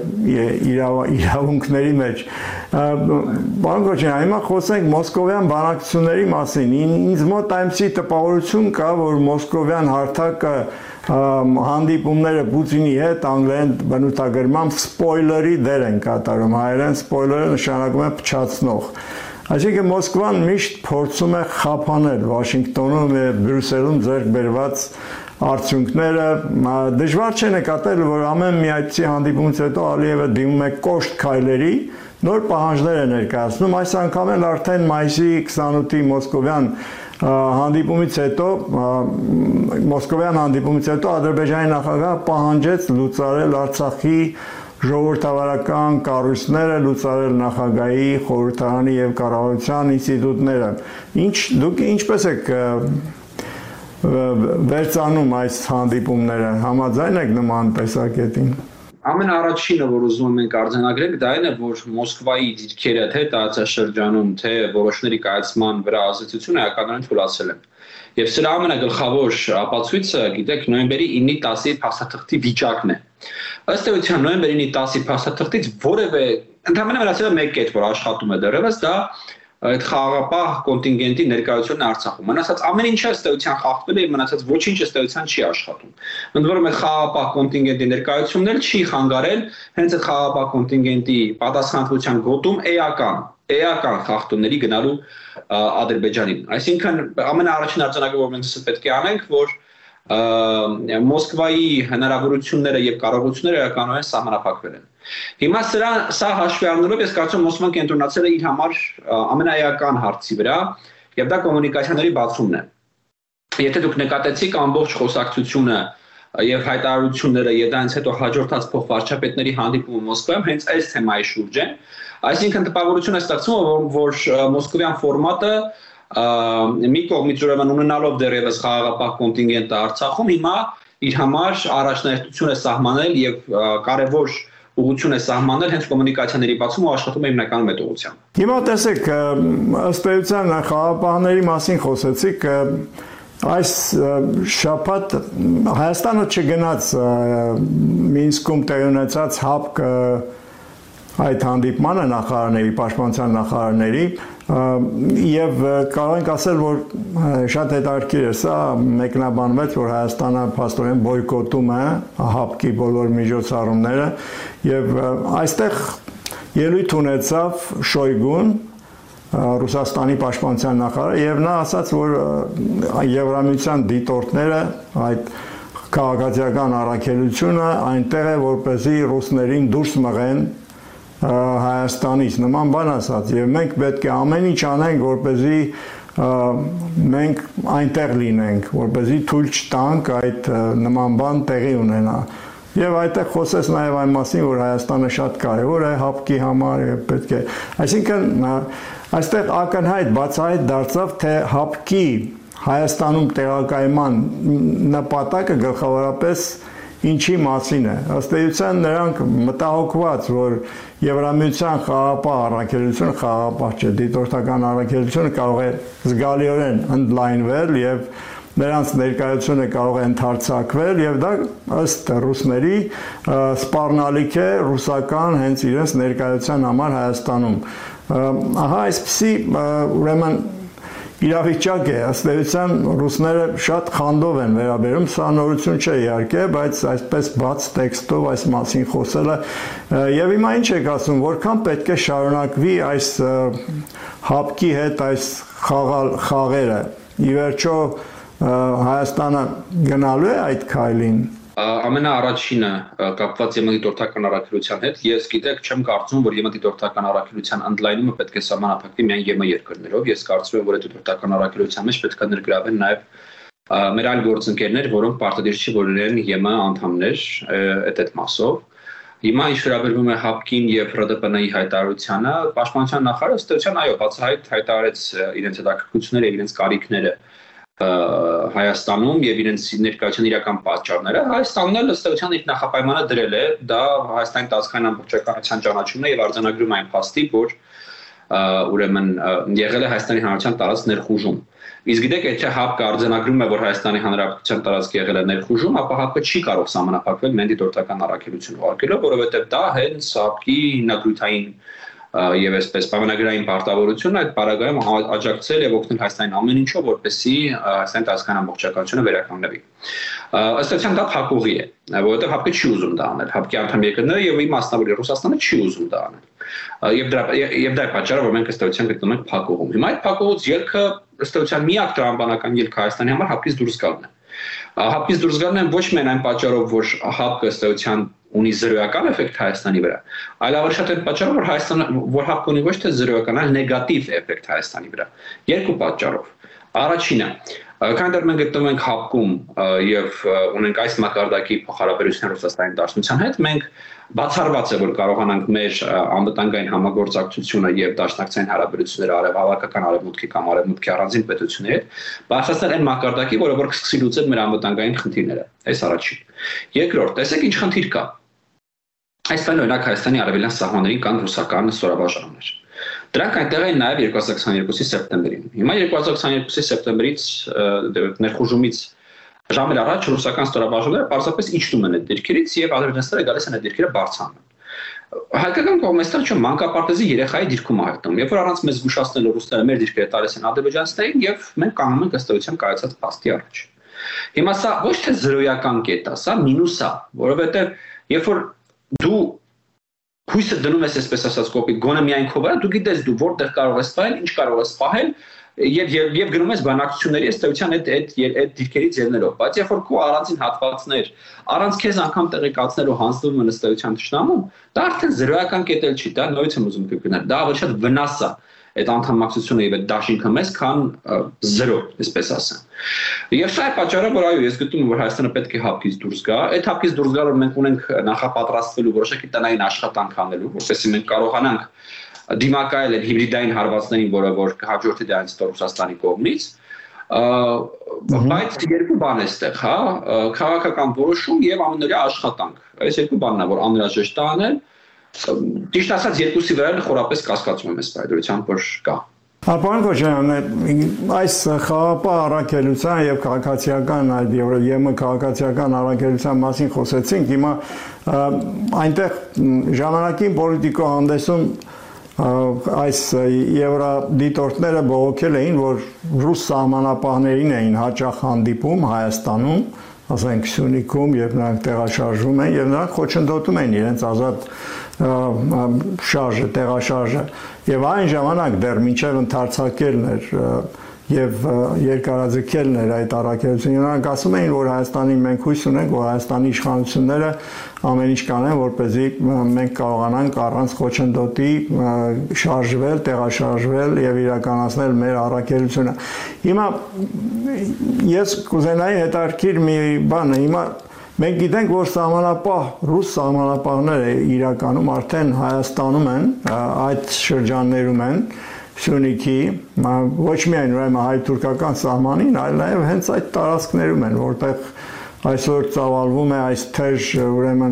իրավունքների մեջ։ Պարոն Քոչարյան, հիմա խոսենք մոսկովյան բանակցությունների մասին։ Ինձ մոտ այնպիսի տպավորություն կա, որ մոսկովյան հարթակը հանդիպումները Պուտինի հետ անգլերեն բնութագրմամբ սպոյլերի դեր են կատարում, հայերեն սպոյլերը նշանակում է փչացնող։ Այսինքն Մոսկվան միշտ փորձում է խափանել Վաշինգտոնում եւ Բրյուսելում ձեռք բերված արդյունքները, դժվար չէ նկատել, որ ամեն մի այդպիսի հանդիպումից հետո Ալիևը դիմում է կոշտ քայլերի, նոր պահանջներ է ներկայացնում, այս անգամ էլ արդեն մայիսի քսանութի մոսկովյան հանդիպումից հետո մոսկովյան հանդիպումից հետո Ադրբեջանի նախագահը պահանջեց լուծարել Արցախի ժողովրդավարական կառույցները, լուծարել նախագահի, խորհրդարանի եւ կառավարության ինստիտուտները։ Ինչ դուք ինչպես եք վերցանում այս հանդիպումները, համաձայն եք նման տեսակետին։ Ամենաառաջինը, որ ուզում ենք արձանագրենք, դա այն է, որ Մոսկվայի դիրքերը թե տարածաշրջանում, թե որոշների կայացման վրա ազդեցությունը էականորեն թուլացել են։ Եվ սրա ամենագլխավոր ապացույցը, գիտեք, նոյեմբերի ինը տասի փաստաթղթի վիճակն է։ Ըստ էության նոյեմբերի ինը տասի փաստաթղթից որևէ ընդհանրապես մնացել է մեկ կետ, որ աշխատում է դեռևս, դա այդ խաղաղապահ կոնտինգենտի ներկայությունն Արցախում։ Մնացած ամեն ինչը ըստ էության խախտվել է, մնացած ոչինչ ըստ էության չի աշխատում։ Ընդ որում այդ խաղաղապահ կոնտինգենտի ներկայությունն էլ չի խանգարել հենց այդ խաղաղապահ կոնտինգենտի պատասխանատվության գոտում էական, էական խախտումների գնալու Ադրբեջանին։ Այսինքն ամենաառաջին արձանագրումը, որ մենք պետք է անենք, որ Մոսկվայի հնարավորությունները եւ կարողությունները էականորեն սահմանափակվել են։ Հիմա սրա սա հաշվի առնելով ես կարծում Մոսկվան կենտրոնացել է իր համար ամենաեական հարցի վրա եւ դա կոմունիկացիաների բացումն է։ Եթե դուք նկատեցիք ամբողջ խոսակցությունը եւ հայտարարությունները եւ դրանից հետո հաջորդած փոխվարչապետների հանդիպումը Մոսկվայում հենց այս թեմայի շուրջ է, այսինքն տպավորություն է ստացվում, որ մոսկովյան ֆորմատը մի կողմից ուրեմն ունենալով դեռևս խաղաղապահ կոնտինգենտը Արցախում հիմա իր համար առաջնահերթություն է սահմանել եւ կարեւոր ուղղություն է սահմանել հենց կոմունիկացիաների բացումը ու աշխատում է հիմնականում այդ ուղղությամբ։ Հիմա տեսեք, ըստ էության խաղաղապահների մասին խոսեցիք, այս շաբաթ Հայաստանը չգնաց Մինսկում տեղի ունեցած հապկ այդ հանդիպմանը նախարարների, պաշտպանության նախարարների եւ կարող ենք ասել, որ շատ հետաքրքիր է սա մեկնաբանվեց, որ Հայաստանը փաստորեն բոյկոտում է հապկի բոլոր միջոցառումները եւ այստեղ ելույթ ունեցավ Շոյգուն, Ռուսաստանի պաշտպանության նախարարը եւ նա ասաց, որ Եվրամիության դիտորդները այդ քաղաքացիական առաքելությունը այնտեղ է, որպեսզի ռուսներին դուրս մղեն Հայաստանից, նման բան ասած, եւ մենք պետք է ամեն ինչ անենք, որպեսզի մենք այնտեղ լինենք, որպեսզի թույլ չտանք այդ նման բան տեղի ունենա։ Եվ այդտեղ խոսեց նաեւ այն մասին, որ Հայաստանը շատ կարեւոր է հապկի համար եւ պետք է, այսինքն այստեղ ակնհայտ բացահայտ դարձավ, թե հապկի Հայաստանում տեղակայման նպատակը գլխավորապես ինչի մասին է։ Ըստ էության նրանք մտահոգված, որ Եվրամիության խաղաղապահ առաքելությունը, խաղաղապահ չէ, դիտորդական առաքելությունը կարող է զգալիորեն ընդլայնվել եւ նրանց ներկայությունը կարող է ընդարձակվել եւ դա ըստ ռուսների սպառնալիք է ռուսական հենց իրենց ներկայության համար Հայաստանում։ Ահա այսպեսի ուրեմն իրավիճակ է, ըստ էության ռուսները շատ խանդով են վերաբերում, սա նորություն չէ իհարկե, բայց այսպես բաց տեքստով այս մասին խոսելը եւ հիմա ինչ եք ասում, որքան պետք է շարունակվի այս հապկի հետ այս խաղերը։ Ի վերջո Հայաստանը գնալու է այդ քայլին։ Ամենաառաջինը կապված եմդիտորդական առաքելության հետ, ես գիտեք չեմ կարծում, որ եմդիտորդական առաքելության ընդլայնումը պետք է սահմանափակվի միայն ԵՄ երկրներով, ես կարծում եմ, որ դիտորդական առաքելության մեջ պետք է ներգրավեն նաև մեր այլ գործընկերներ, որոնք պարտադիր չի որ լինեն ԵՄ անդամներ այդ այդ մասով։ Հիմա ինչ վերաբերվում է հապկին եւ ՌԴՊՆ-ի հայտարարությանը, պաշտպանության նախարարը ըստ էության այո, բացահայտ հայտարարեց իրենց հետաքրքրությունները եւ իրենց կարիքները Հայաստանում եւ իրենց ներկայության իրական պատճառները Հայաստանն էլ ըստ էության իր նախապայմանը դրել է դա Հայաստանի տարածքային ամբողջականության ճանաչումն է եւ արձանագրում այն փաստի որ ուրեմն եղել է Հայաստանի Հանրապետության տարածք ներխուժում իսկ գիտեք եթե հապկը արձանագրում է որ Հայաստանի Հանրապետության տարածք եղել է ներխուժում ապա հապկը չի կարող սահմանափակվել մենդիտորդական առաքելություն ուղարկելով որովհետեւ դա հենց հապկի հիմնադրութային եւ այսպես պայմանագրային պարտավորությունը այդ պարագայում աջակցել եւ օգնել Հայաստանին ամեն ինչով որպեսզի Հայաստանի տարածքային ամբողջականությունը վերականգնվի։ Ըստ էության դա փակուղի է, որովհետեւ հապկը չի ուզում դա անել, հապկի անդամ երկրները եւ ի մասնավորի Ռուսաստանը չի ուզում դա անել։ Եվ դրա եւ դա է պատճառը, որ մենք ըստ էության գտնվում ենք փակուղում։ Հիմա այդ փակուղուց ելքը ըստ էության միակ տրամաբանական ելքը Հայաստանի համար հապկից դուրս գալն է։ Հապկից դուրս գալն է ոչ միայն այն պատճառով, որ հապկը ըստ էության ունի զրոյական էֆեկտ Հայաստանի վրա, այլ ավելի շատ այն պատճառով, որ Հայաստանը որ հապկը ունի ոչ թե զրոյական, այլ նեգատիվ էֆեկտ Հայաստանի վրա։ Երկու պատճառով։ Առաջինը, քանի դեռ մենք գտնվում ենք հապկում եւ ունենք այս մակարդակի փոխհարաբերություններ Ռուսաստանի Դաշնության հետ, մենք բացառված է որ կարողանանք մեր անվտանգային համագործակցությունը եւ դաշնակցային հարաբերությունները արևհավաքական արևմուտքի կամ արևմուտքի առանձին պետությունների հետ բացառել այն մակարդակի, որը որ կսկսի լուծել մեր անվտանգային խնդիրները։ Այս առաջին։ Երկրորդ, տեսեք ինչ խնդիր կա։ Այսօր օրինակ Հայաստանի արևելյան սահմաններին կան ռուսական ստորաբաժանումներ։ Դրանք այնտեղ են նաև երկու հազար քսաներկուսի սեպտեմբերին։ Հիմա երկու հազար քսաներկուսի սեպտեմբերից ներխուժումից ժամեր առաջ ռուսական ստորաբաժանումները պարզապես իջնում են այդ դիրքերից եւ ադրբեջանցիները գալիս են այդ դիրքերը բարձրանում։ Հայկական կողմից դա չէ մանկապարտեզի երեխայի դիրքում հայտնում։ Երբ որ առանց մեզ զգուշացնելու ռուսները մեր դիրքերը տալիս են ադրբեջանցիներին եւ մենք կանգնում ենք ըստ էության կայացած փաստի առաջ։ Հիմա սա ոչ թե զրոյական կետ է, սա մինուս է, որովհետեւ երբ որ դու հույսը դնում ես այսպես ասած կոպիտ գոնե միայն քո վրա դու գիտես դու որտեղ կարող ես սպահել ինչ կարող ես սպահել եւ եւ գնում ես բանակցությունների ըստ էության այդ այդ այդ դիրքերից ելնելով բայց երբ որ քո առանձին հատվածներ առանց քեզ անգամ տեղեկացնելու հանձնվում են ըստ էության ճշտամում դա արդեն զրոյական կետել չի դա նույնից եմ ուզում կգնել դա ավելի շատ վնաս է այդ անդամակցությունը եւ այդ դաշինքը մեզ քան զրո այսպես ասեմ եւ սա է պատճառը որ այո ես գտնում եմ որ Հայաստանը պետք է հապկից դուրս գա այդ հապկից դուրս գալու մենք ունենք նախապատրաստվելու որոշակի տնային աշխատանք անելու որովհետեւ մենք կարողանանք դիմակայել այդ հիբրիդային հարվածներին որը որ հաջորդի դրանից Ռուսաստանի կողմից բայց երկու բան է այստեղ հա քաղաքական որոշում եւ ամենօրյա աշխատանք այս երկու բանն է որ անհրաժեշտ է անել Ճիշտ ասած երկուսի վրա էլ խորապես կասկածում եմ այս բայդրությամբ որ կա։ Պարոն Քոչարյան, այս խաղաղապահ առաքելության եւ քաղաքացիական այդ ԵՄ քաղաքացիական առաքելության մասին խոսեցինք, հիմա այնտեղ ժամանակին պոլիտիկո հանդեսում այս եվրադիտորդները բողոքել էին, որ ռուս սահմանապահներին էին հաճախ հանդիպում Հայաստանում, ասենք Սյունիքում, երբ նրանք տեղաշարժվում են եւ նրանք խոչընդոտում են իրենց ազատ շարժը, տեղաշարժը եւ այն ժամանակ դեռ մինչեւ ընդարձակելն էր եւ երկարաձգելն էր այդ առաքելությունը նրանք ասում էին որ Հայաստանի մենք հույս ունենք որ Հայաստանի իշխանությունները ամեն ինչ կանեն որպեսզի մենք կարողանանք առանց խոչընդոտի շարժվել, տեղաշարժվել եւ իրականացնել մեր առաքելությունը հիմա ես կուզենայի հետաքրքիր մի բան հիմա Մենք գիտենք, որ սահմանապահ, ռուս սահմանապահները իրականում արդեն Հայաստանում են, այդ շրջաններում են, Սյունիքի, ոչ միայն ուրեմն հայ-թուրքական սահմանին, այլ նաև հենց այդ տարածքներում են, որտեղ այսօր ծավալվում է այս թեժ ուրեմն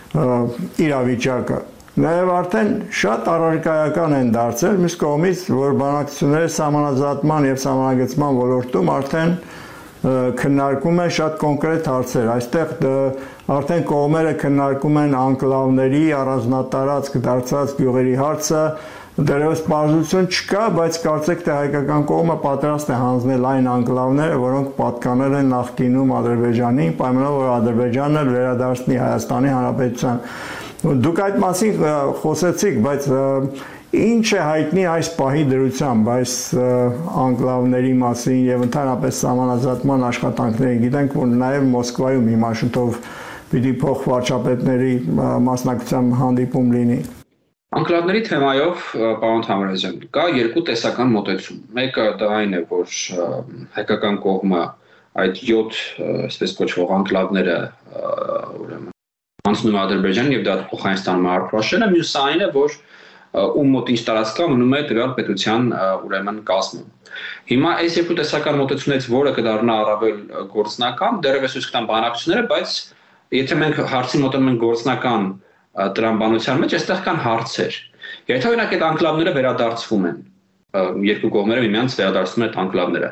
իրավիճակը։ Նաև արդեն շատ առարկայական են դարձել, մյուս կողմից, որ բանակցությունների սահմանազատման եւ սահմանագծման ոլորտում արդեն քննարկում են շատ կոնկրետ հարցեր։ Այստեղ արդեն կողմերը քննարկում են անկլավների առանձնատարածք դարձած գյուղերի հարցը, դեռևս պարզություն չկա, բայց կարծեք թե հայկական կողմը պատրաստ է հանձնել այն անկլավները, որոնք պատկանել են նախկինում Ադրբեջանին, պայմանով որ Ադրբեջանն էլ վերադարձնի Հայաստանի Հանրապետության։ Դուք այդ մասին խոսեցիք, բայց ինչ է հայտնի այս պահի դրությամբ այս անկլավների մասին եւ ընդհանրապես սահմանազատման աշխատանքների։ Գիտենք, որ նաեւ Մոսկվայում հիմա շուտով պիտի փոխվարչապետների մասնակցությամբ հանդիպում լինի։ Անկլավների թեմայով, պարոն Թամրազյան, կա երկու տեսական մոտեցում։ Մեկը դա այն է, որ հայկական կողմը այդ յոթ, այսպես կոչվող անկլավները ուրեմն անցնում է Ադրբեջան եւ դա Հայաստանում առնչվում է, մյուսը այն է, որ ում մոտ ինչ տարածք կա մնում է տվյալ պետության ուրեմն կազմում։ Հիմա այս երկու տեսական մոտեցումներից որը կդառնա առավել գործնական, դեռևս ուշ կտան բանակցությունները, բայց եթե մենք հարցին մոտենում ենք գործնական տրամաբանության մեջ, այստեղ կան հարցեր։ Եթե օրինակ այդ անկլավները վերադարձվում են, երկու կողմերը միմյանց վերադարձնում են այդ անկլավները,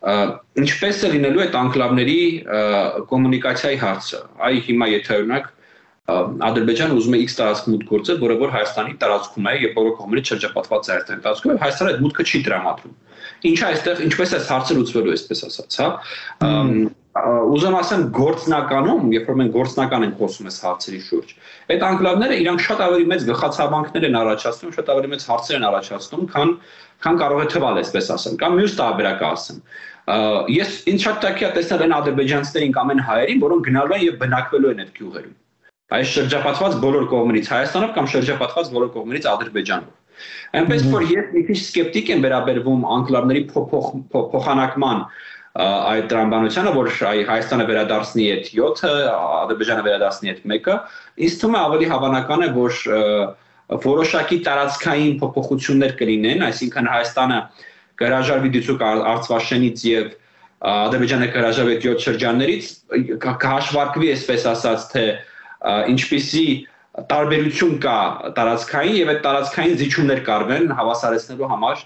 ինչպես է լինելու այդ անկլավների կոմունիկացիայի հարցը։ Այ հիմա եթե օրինակ Ադրբեջանը ուզում է X տարածք մուտք գործել, որը որ Հայաստանի տարածքում է եւ բոլոր կողմերից շրջապատված է Հայաստանի տարածքում, եւ Հայաստանը այդ մուտքը չի տրամադրում։ Ինչա այստեղ, ինչպես է հարցը լուծվելու, այսպես ասած, հա։ Ուզում ասեմ գործնականում, երբ որ մենք գործնական ենք խոսում այս հարցերի շուրջ, այդ անկլավները իրանք շատ ավելի մեծ գլխացավանքներ են առաջացնում, շատ ավելի մեծ հարցեր են առաջացնում, քան քան կարող է թվալ, այսպես ասեմ, կամ մյուս տարբերակը ասեմ։ Ես ինձ շատ տակի է տեսնել այն ադրբեջանցիներին կամ այն հայերին, որոնք գնալու են եւ բնակվելու են այդ գյուղերում։ Այս շրջապատված բոլոր կողմերից Հայաստանով կամ շրջապատված բոլոր կողմերից Ադրբեջանով։ Այնպես որ ես մի քիչ սկեպտիկ եմ վերաբերվում անկլավների փոխանակման այդ տրամաբանությանը, որ Հայաստանը վերադարձնի այդ յոթը, Ադրբեջանը վերադարձնի այդ մեկը, ինձ թվում է ավելի հավանական է, որ որոշակի տարածքային փոփոխություններ կլինեն, այսինքն Հայաստանը կհրաժարվի դիցուք Արցվաշենից եւ Ադրբեջանը կհրաժարվի այդ յոթ շրջաններից, կհաշվարկվի, այսպես ասած, թե ինչպիսի տարբերություն կա տարածքային եւ այդ տարածքային զիջումներ կարվեն հավասարեցնելու համար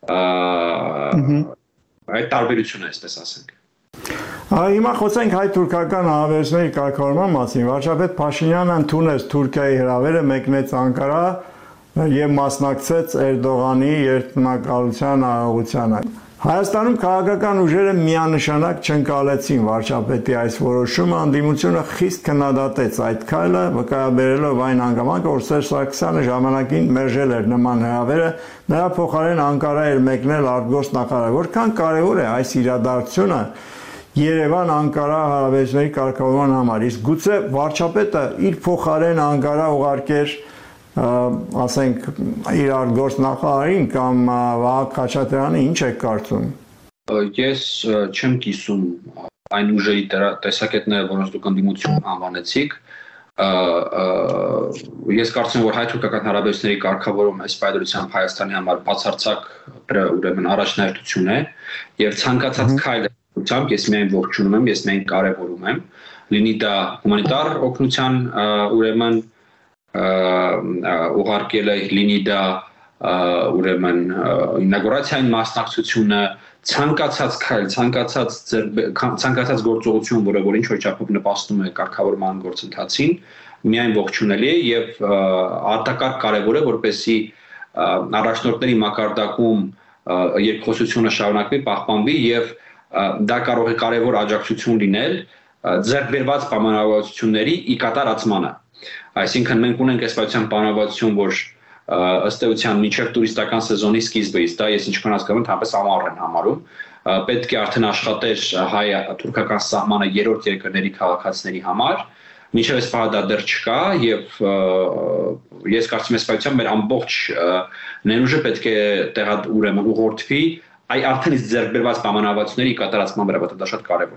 այդ տարբերությունը, այսպես ասենք։ Հիմա խոսենք հայ-թուրքական հարաբերությունների կարգավորման մասին։ Վարչապետ Փաշինյանը ընդունեց Թուրքիայի հրավերը, մեկնեց Անկարա եւ մասնակցեց Էրդողանի երթմնակալության արարողությանը։ Հայաստանում քաղաքական ուժերը միանշանակ չընկալեցին վարչապետի այս որոշումը, անդիմությունը խիստ քննադատեց այդ քայլը, վկայաբերելով այն հանգամանքը, որ Սերժ Սարգսյանը ժամանակին մերժել էր նման հրավերը, նրա փոխարեն Անկարա էր մեկնել արտգործ նախարար։ Որքան կարևոր է այս իրադարձությունը Երևան-Անկարա հարաբերությունների կարգավորման համար, իսկ գուցե վարչապետը իր փոխարեն Անկարա ուղարկեր ասենք իր արտգործ նախարարին կամ Վահագն Խաչատրյանի, ինչ եք կարծում։ Ես չեմ կիսում այն ուժերի տեսակետները, որոնց դուք անդիմություն անվանեցիք։ Ես կարծում եմ, որ հայ-թուրքական հարաբերությունների կարգավորումը այս պայմանությամբ Հայաստանի համար բացարձակ ուրեմն առաջնահերթություն է եւ ցանկացած քայլ ես միայն ողջունում եմ, ես միայն կարևորում եմ, լինի դա հումանիտար օգնության ուրեմն ուղարկելը, լինի դա ուրեմն ինագուրացիային մասնակցությունը, ցանկացած քայլ, ցանկացած ցանկացած գործողություն, որը որ ինչ-որ չափով նպաստում է կարգավորման գործընթացին, միայն ողջունելի է եւ արտակարգ կարեւոր է, որպեսզի առաջնորդների մակարդակում երկխոսությունը շարունակվի, պահպանվի եւ դա կարող է կարևոր աջակցություն լինել ձեռք բերված պայմանավորվածությունների ի կատարածմանը։ Այսինքն մենք ունենք այսպատյան պայմանավորվածություն, որ ըստ էության մինչև տուրիստական սեզոնի սկիզբը, իսկ դա ես ինչքան հասկանում եմ, թափես ամառ են համարում, պետք է արդեն աշխատեր հայ-թուրքական սահմանը երրորդ երկրների քաղաքացիների համար, մինչև այս պահը դա դեռ չկա եւ ես կարծում եմ այսպատյան մեր ամբողջ ներուժը պետք է տեղա ուրեմն ուղղորդվի այ արդեն իսկ ձեռք բերված պայմանավորվածությունների կատարածման վրա, որտեղ դա շատ կարևոր է։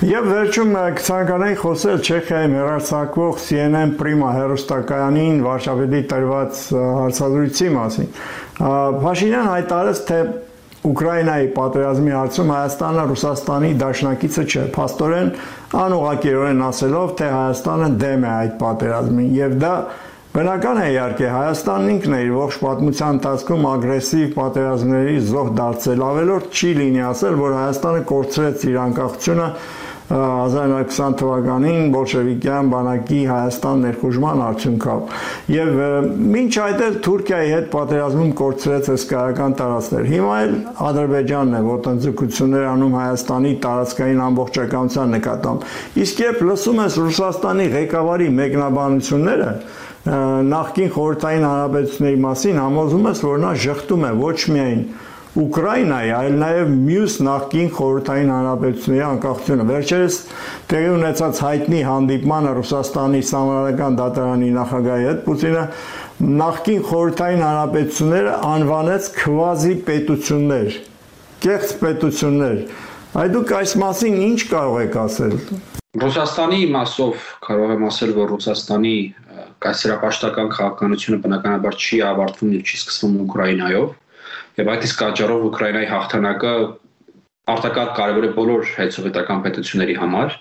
Եվ վերջում կցանկանայի խոսել Չեխիայի մեռացակվող C N N Prima հեռուստակայանին վարչապետի տրված հարցազրույցի մասին։ Փաշինյան հայտարարեց, թե Ուկրաինայի պատերազմի հարցում Հայաստանը Ռուսաստանի դաշնակիցը չէ, փաստորեն անուղղակիորեն ասելով, թե Հայաստանը դեմ է այդ պատերազմին, եւ դա բնական է իհարկե, Հայաստանն ինքն է իր ողջ պատմության ընթացքում ագրեսիվ պատերազմների զոհ դարձել, ավելորդ չի լինի ասել, որ Հայաստանը կորցրեց իր անկախությունը հազար նույնսուն վաթ թվականին բոլշևիկյան բանակի Հայաստան ներխուժման արդյունքով եւ մինչ այդ էլ Թուրքիայի հետ պատերազմում կորցրեց հսկայական տարածքներ։ Հիմա էլ Ադրբեջանն է ոտնձգություններ անում Հայաստանի տարածքային ամբողջականության նկատմամբ։ Իսկ երբ լսում ես Ռուսաստանի ղեկավարի մեկնաբանությունները նախկին խորհրդային հանրապետությունների մասին, համոզում ես, որ նա ժխտում է ոչ միայն Ուկրաինայի, այլ նաև մյուս նախկին խորհրդային հանրապետությունների անկախությունը։ Վերջերս տեղի ունեցած հայտնի հանդիպմանը Ռուսաստանի Սահմանադրական դատարանի նախագահի հետ Պուտինը նախկին խորհրդային հանրապետությունները անվանեց քվազի պետություններ, կեղծ պետություններ։ Այդ դուք այս մասին ինչ կարող եք ասել։ Ռուսաստանի մասով կարող եմ ասել, որ Ռուսաստանի կայսերապաշտական քաղաքականությունը բնականաբար չի ավարտվում եւ չի սկսվում Ուկրաինայով։ Եվ այդ իսկ պատճառով Ուկրաինայի հաղթանակը արտակարգ կարևոր է բոլոր հետսովետական պետությունների համար,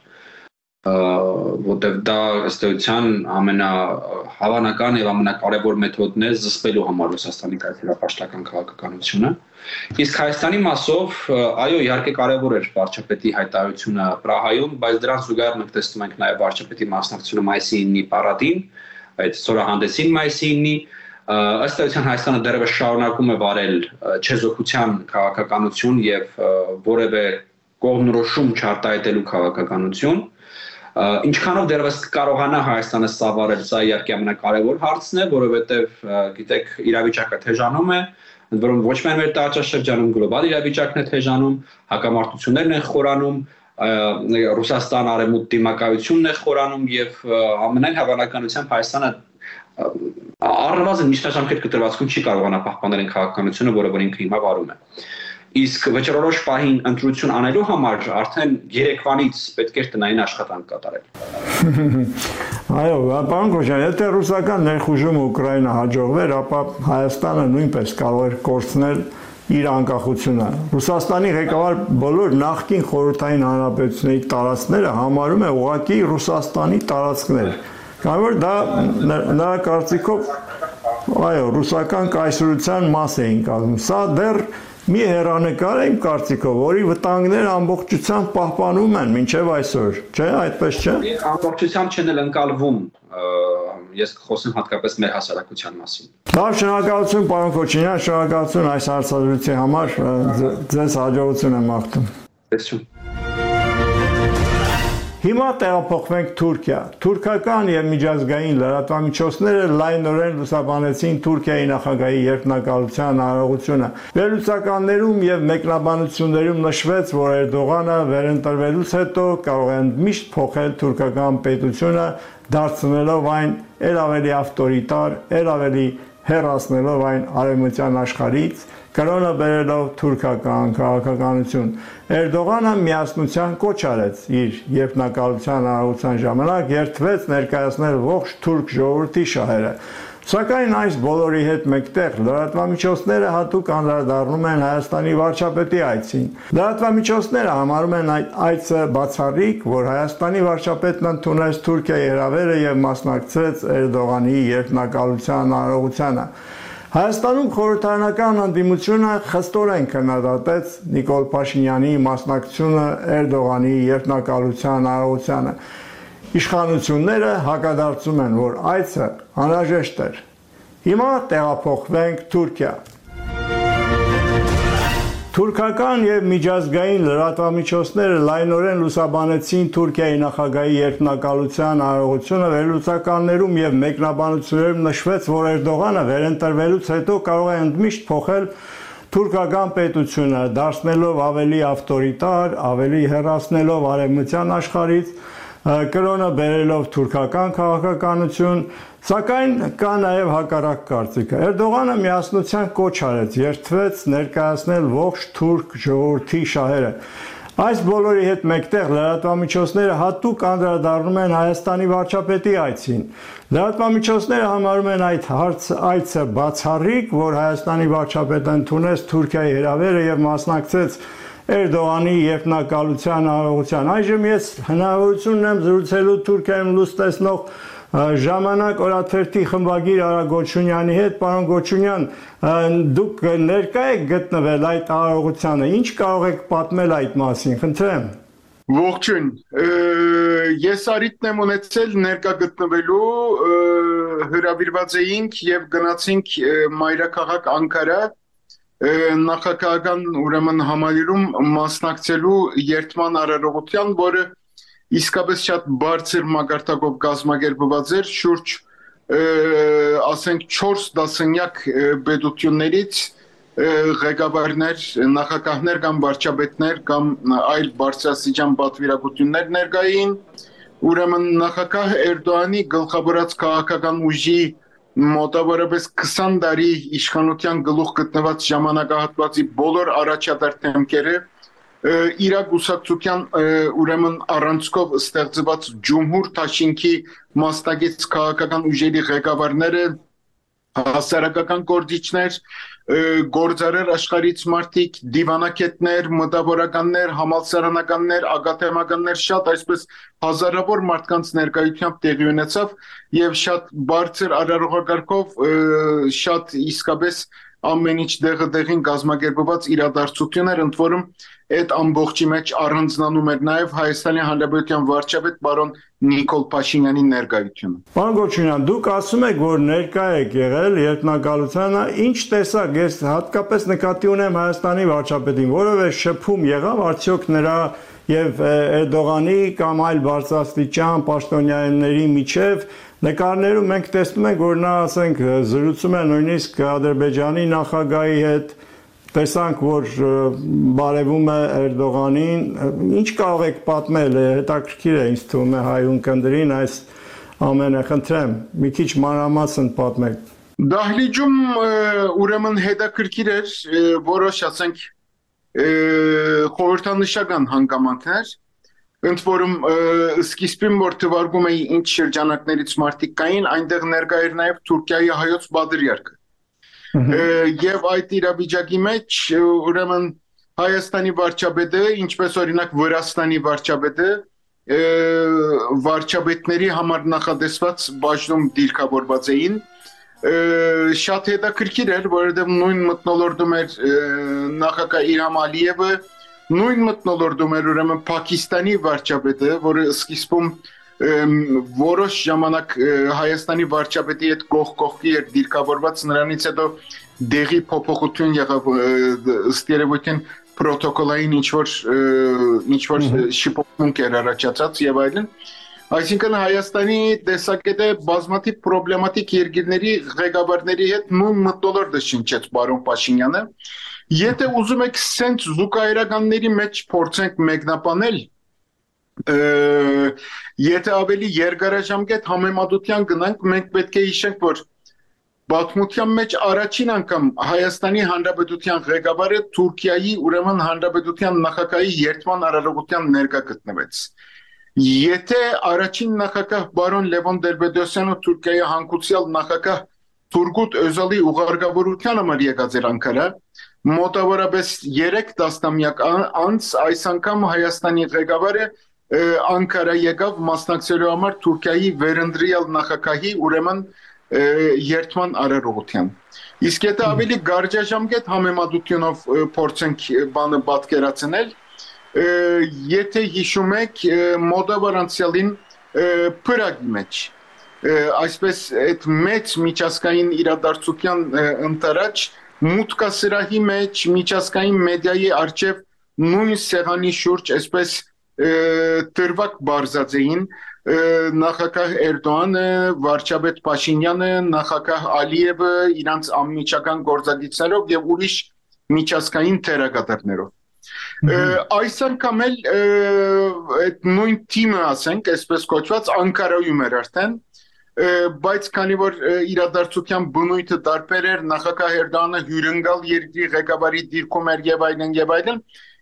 որտեղ դա ըստ էության ամենահավանական եւ ամենակարևոր մեթոդն է զսպելու համար Ռուսաստանի կայսերապաշտական քաղաքականությունը։ Իսկ Հայաստանի մասով, այո, իհարկե կարևոր էր վարչապետի հայտարարությունը Պրահայում, բայց դրան զուգահեռ մենք տեսնում ենք նաեւ վարչապետի մասնակցությունը մայիսի ինը պարադին, այդ ծորահանդեսին մայիսի ինը ըստ էության Հայաստանը դեռևս շարունակում է վարել չեզոքության քաղաքականություն եւ որևէ կողմնորոշում չարտահայտելու քաղաքականություն, ինչքանով դեռևս կարողանա Հայաստանը սավառել, սա իհարկե ամենակարևոր հարցն է, որովհետեւ գիտեք, իրավիճակը թեժանում է, ընդ որում ոչ միայն մեր տարածաշրջանում գլոբալ իրավիճակն է թեժանում, հակամարտություններն են խորանում, Ռուսաստան արևմուտք դիմակայությունն է խորանում եւ ամենայն հավանականությամբ Հայաստանը առնվազն միջնաժամկետ կտրվածքում չի կարողանա պահպանել այն քաղաքականությունը, որը որ ինքը հիմա վարում է։ Իսկ վճռորոշ պահին ընտրություն անելու համար արդեն երեկվանից պետք է տնային աշխատանք կատարել։ Այո, պարոն Քոչարյան, եթե ռուսական ներխուժումը Ուկրաինա հաջողվեր, ապա Հայաստանը նույնպես կարող էր կորցնել իր անկախությունը։ Ռուսաստանի ղեկավար բոլոր նախկին խորհրդային հանրապետությունների տարածքները համարում է ուղղակի Ռուսաստանի տարածքներ։ Կարող դա նրա կարծիքով այո, ռուսական կայսրության մաս էին կազմում։ Սա դեռ մի հեռանկար է իմ կարծիքով, որի վտանգները ամբողջությամբ պահպանում են մինչև այսօր, չէ, այդպես չէ։ Ամբողջությամբ չեն էլ ընկալվում, ես կխոսեմ հատկապես մեր հասարակության մասին։ Լավ, շնորհակալություն պարոն Քոչարյան, շնորհակալություն այս հարցազրույցի համար, ձեզ հաջողություն եմ մաղթում։ Տեսություն։ Հիմա տեղափոխվենք Թուրքիա։ Թուրքական եւ միջազգային լրատվամիջոցները լայնորեն լուսաբանեցին Թուրքիայի նախագահի երդմնակալության արարողությունը։ Վերլուծականներում եւ մեկնաբանություններում նշվեց, որ Էրդողանը վերընտրվելուց հետո կարող է միշտ փոխել թուրքական պետությունը, դարձնելով այն ել ավելի ավտորիտար, ել ավելի հեռացնելով այն արևմտյան աշխարհից, կրոնը բերելով թուրքական քաղաքականություն։ Էրդողանը միասնության կոչ արեց իր երդմնակալության արարողության ժամանակ, երդվեց ներկայացնել ողջ թուրք ժողովրդի շահերը։ Սակայն այս բոլորի հետ մեկտեղ լրատվամիջոցները հատուկ անդրադառնում են Հայաստանի վարչապետի այցին։ Լրատվամիջոցները համարում են այդ այցը բացառիկ, որ Հայաստանի վարչապետն ընդունեց Թուրքիայի հրավերը եւ մասնակցեց Էրդողանի երդմնակալության արարողությանը։ Հայաստանում խորհրդարանական ընդդիմությունը խստորեն քննադատեց Նիկոլ Փաշինյանի մասնակցությունը Էրդողանի երդմնակալության արարողությանը։ Իշխանությունները հակադարձում են, որ այցը անհրաժեշտ էր։ Հիմա տեղափոխվենք Թուրքիա։ Թուրքական եւ միջազգային լրատվամիջոցները լայնորեն լուսաբանեցին Թուրքիայի նախագահի երդմնակալության արարողությունը, վերլուծականներում եւ մեկնաբանություններում նշվեց, որ Էրդողանը վերընտրվելուց հետո կարող է ընդմիշտ փոխել թուրքական պետությունը, դարձնելով ավելի ավտորիտար, ավելի հեռացնելով արևմտյան աշխարհից, կրոնը բերելով թուրքական քաղաքականություն, սակայն կա նաև հակառակ կարծիքը։ Էրդողանը միասնության կոչ արեց, երդվեց ներկայացնել ողջ թուրք ժողովրդի շահերը։ Այս բոլորի հետ մեկտեղ լրատվամիջոցները հատուկ անդրադառնում են Հայաստանի վարչապետի այցին։ Լրատվամիջոցները համարում են այդ հարցը այցը բացառիկ, որ Հայաստանի վարչապետը ընդունեց Թուրքիայի հրավերը եւ մասնակցեց Էրդողանի երկնակալության արարողության։ Այժմ ես հնարավորություն ունեմ զրուցելու Թուրքիայում լույս տեսնող Ժամանակ օրաթերթի խմբագիր Արա Գոչունյանի հետ, պարոն Գոչունյան, դուք ներկա եք գտնվել այդ արարողությանը, ինչ կարող եք պատմել այդ մասին, խնդրեմ։ Ողջույն, ես արիտն եմ ունեցել ներկա գտնվելու, հրավիրված էինք եւ գնացինք մայրաքաղաք Անկարա, նախագահական ուրեմն համալիրում մասնակցելու երթման արարողության, որը իսկապես շատ բարձր մակարդակով կազմակերպված էր, շուրջ ասենք չորս դասնյակ պետություններից ղեկավարներ, նախագահներ կամ վարչապետներ կամ այլ բարձրաստիճան պատվիրակություններ ներկա էին, ուրեմն նախագահ Էրդողանի գլխավորած քաղաքական ուժի մոտավորապես քսան տարի իշխանության գլուխ գտնված ժամանակահատվածի բոլոր առաջատար թեմքերը Իրաք ուսակցության ուրեմն առանցքով ստեղծված ջումհուր թաշինքի մասնագետ քաղաքական ուժերի ղեկավարները, հասարակական գործիչներ, գործարար աշխարհից մարդիկ, դիվանագետներ, մտավորականներ, համալսարանականներ, ակադեմիականներ, շատ այսպես հազարավոր մարդկանց ներկայությամբ տեղի ունեցավ եւ շատ բարձր արարողակարգով, շատ իսկապես ամեն ինչ դեղը դեղին կազմակերպված իրադարձություններ, ընդ որում այդ ամբողջի մեջ առանձնանում էր նաև Հայաստանի Հանրապետության վարչապետ պարոն Նիկոլ Փաշինյանի ներկայությունը։ Պարոն Գոչունյան, դուք ասում եք, որ ներկա եք եղել երկնակալությանը, ինչ տեսակ, ես հատկապես նկատի ունեմ Հայաստանի վարչապետին, որովե շփում եղավ արդյոք նրա եւ Էրդողանի կամ այլ բարձրաստիճան պաշտոնյաների միջև նկարներում մենք տեսնում ենք, որ նա, ասենք, զրուցում է նույնիսկ Ադրբեջանի նախագահի հետ, տեսանք, որ բարևում է Էրդողանին, ինչ կարող եք պատմել, հետաքրքիր է ինձ թվում է հայ ունկնդրին այս ամենը, խնդրեմ, մի քիչ մանրամասն պատմեք։ Դահլիճում ուրեմն հետաքրքիր էր որոշ, ասենք, խորհրդանշական հանգամանքներ, ընդ որում սկիզբին որ թվարկում էի ինչ շրջանակներից մարդիկ կային, այնտեղ ներկա էր նաև Թուրքիայի հայոց բادرյարքը։ Եվ այդ իրավիճակի մեջ ուրեմն Հայաստանի վարչապետը, ինչպես օրինակ Վրաստանի վարչապետը, վարչապետների համար նախատեսված բաժնում դիրքավորված էին, շատ հետաքրքիր էր, որովհետև նույն մթնոլորտում էր նախագահ Իլհամ Ալիևը, նույն մթնոլորտում էր ուրեմն Պակիստանի վարչապետը, որը սկիզբում որոշ ժամանակ Հայաստանի վարչապետի հետ կողք կողքի էր դիրքավորված, նրանից հետո դեղի փոփոխություն եղավ ըստ երևույթին պրոտոկոլային ինչ-որ ինչ-որ շփոթմունք էր առաջացած եւ այլն։ Այսինքն Հայաստանի տեսակետը բազմաթիվ պրոբլեմատիկ երկրների ղեկավարների հետ նույն մթնոլորտը շնչեց պարոն Փաշինյանը։ Եթե ուզում եք սենց զուգահեռականների մեջ փորձենք մեկնաբանել, եթե ավելի երկարաժամկետ համեմատության գնանք, մենք պետք է հիշենք, որ պատմության մեջ առաջին անգամ Հայաստանի Հանրապետության ղեկավարը Թուրքիայի ուրեմն Հանրապետության նախագահի երթման արարողության ներկա գտնվեց։ Եթե առաջին նախագահ բարոն Լևոն Տեր-Պետրոսյանը Թուրքիայի հանգուցյալ նախագահ Թուրգուտ Özalի ուղարկավորության համար եկած էր Անկարա, մոտավորապես երեք տասնամյակ անց այս անգամ Հայաստանի ղեկավարը Անկարա եկավ մասնակցելու համար Թուրքիայի վերընտրյալ նախագահի ուրեմն երթման արարողության։ Իսկ եթե ավելի գարաժամկետ համեմատությունով փորձենք բանը պատկերացնել, եթե հիշում եք մոտավոր անցյալին Պրագի մեջ, այսպես այդ մեծ միջազգային իրադարձության ընթരാճ մուտքասրահի մեջ միջազգային մեդիայի առջև նույն սեղանի շուրջ այսպես տրվակ բարձած էին նախագահ Էրդողանը, վարչապետ Փաշինյանը, նախագահ Ալիևը իրանց անմիջական գործընկերներով եւ ուրիշ միջազգային թերակատարներով։ Այս անգամ էլ այդ նույն թիմը, ասենք, այսպես կոչված Անկարայում էր արդեն, բայց քանի որ իրադարձության բնույթը տարբեր էր, նախագահ Էրդողանը հյուրընկալ երկրի ղեկավարի դիրքում էր եւ այլն եւ այլն,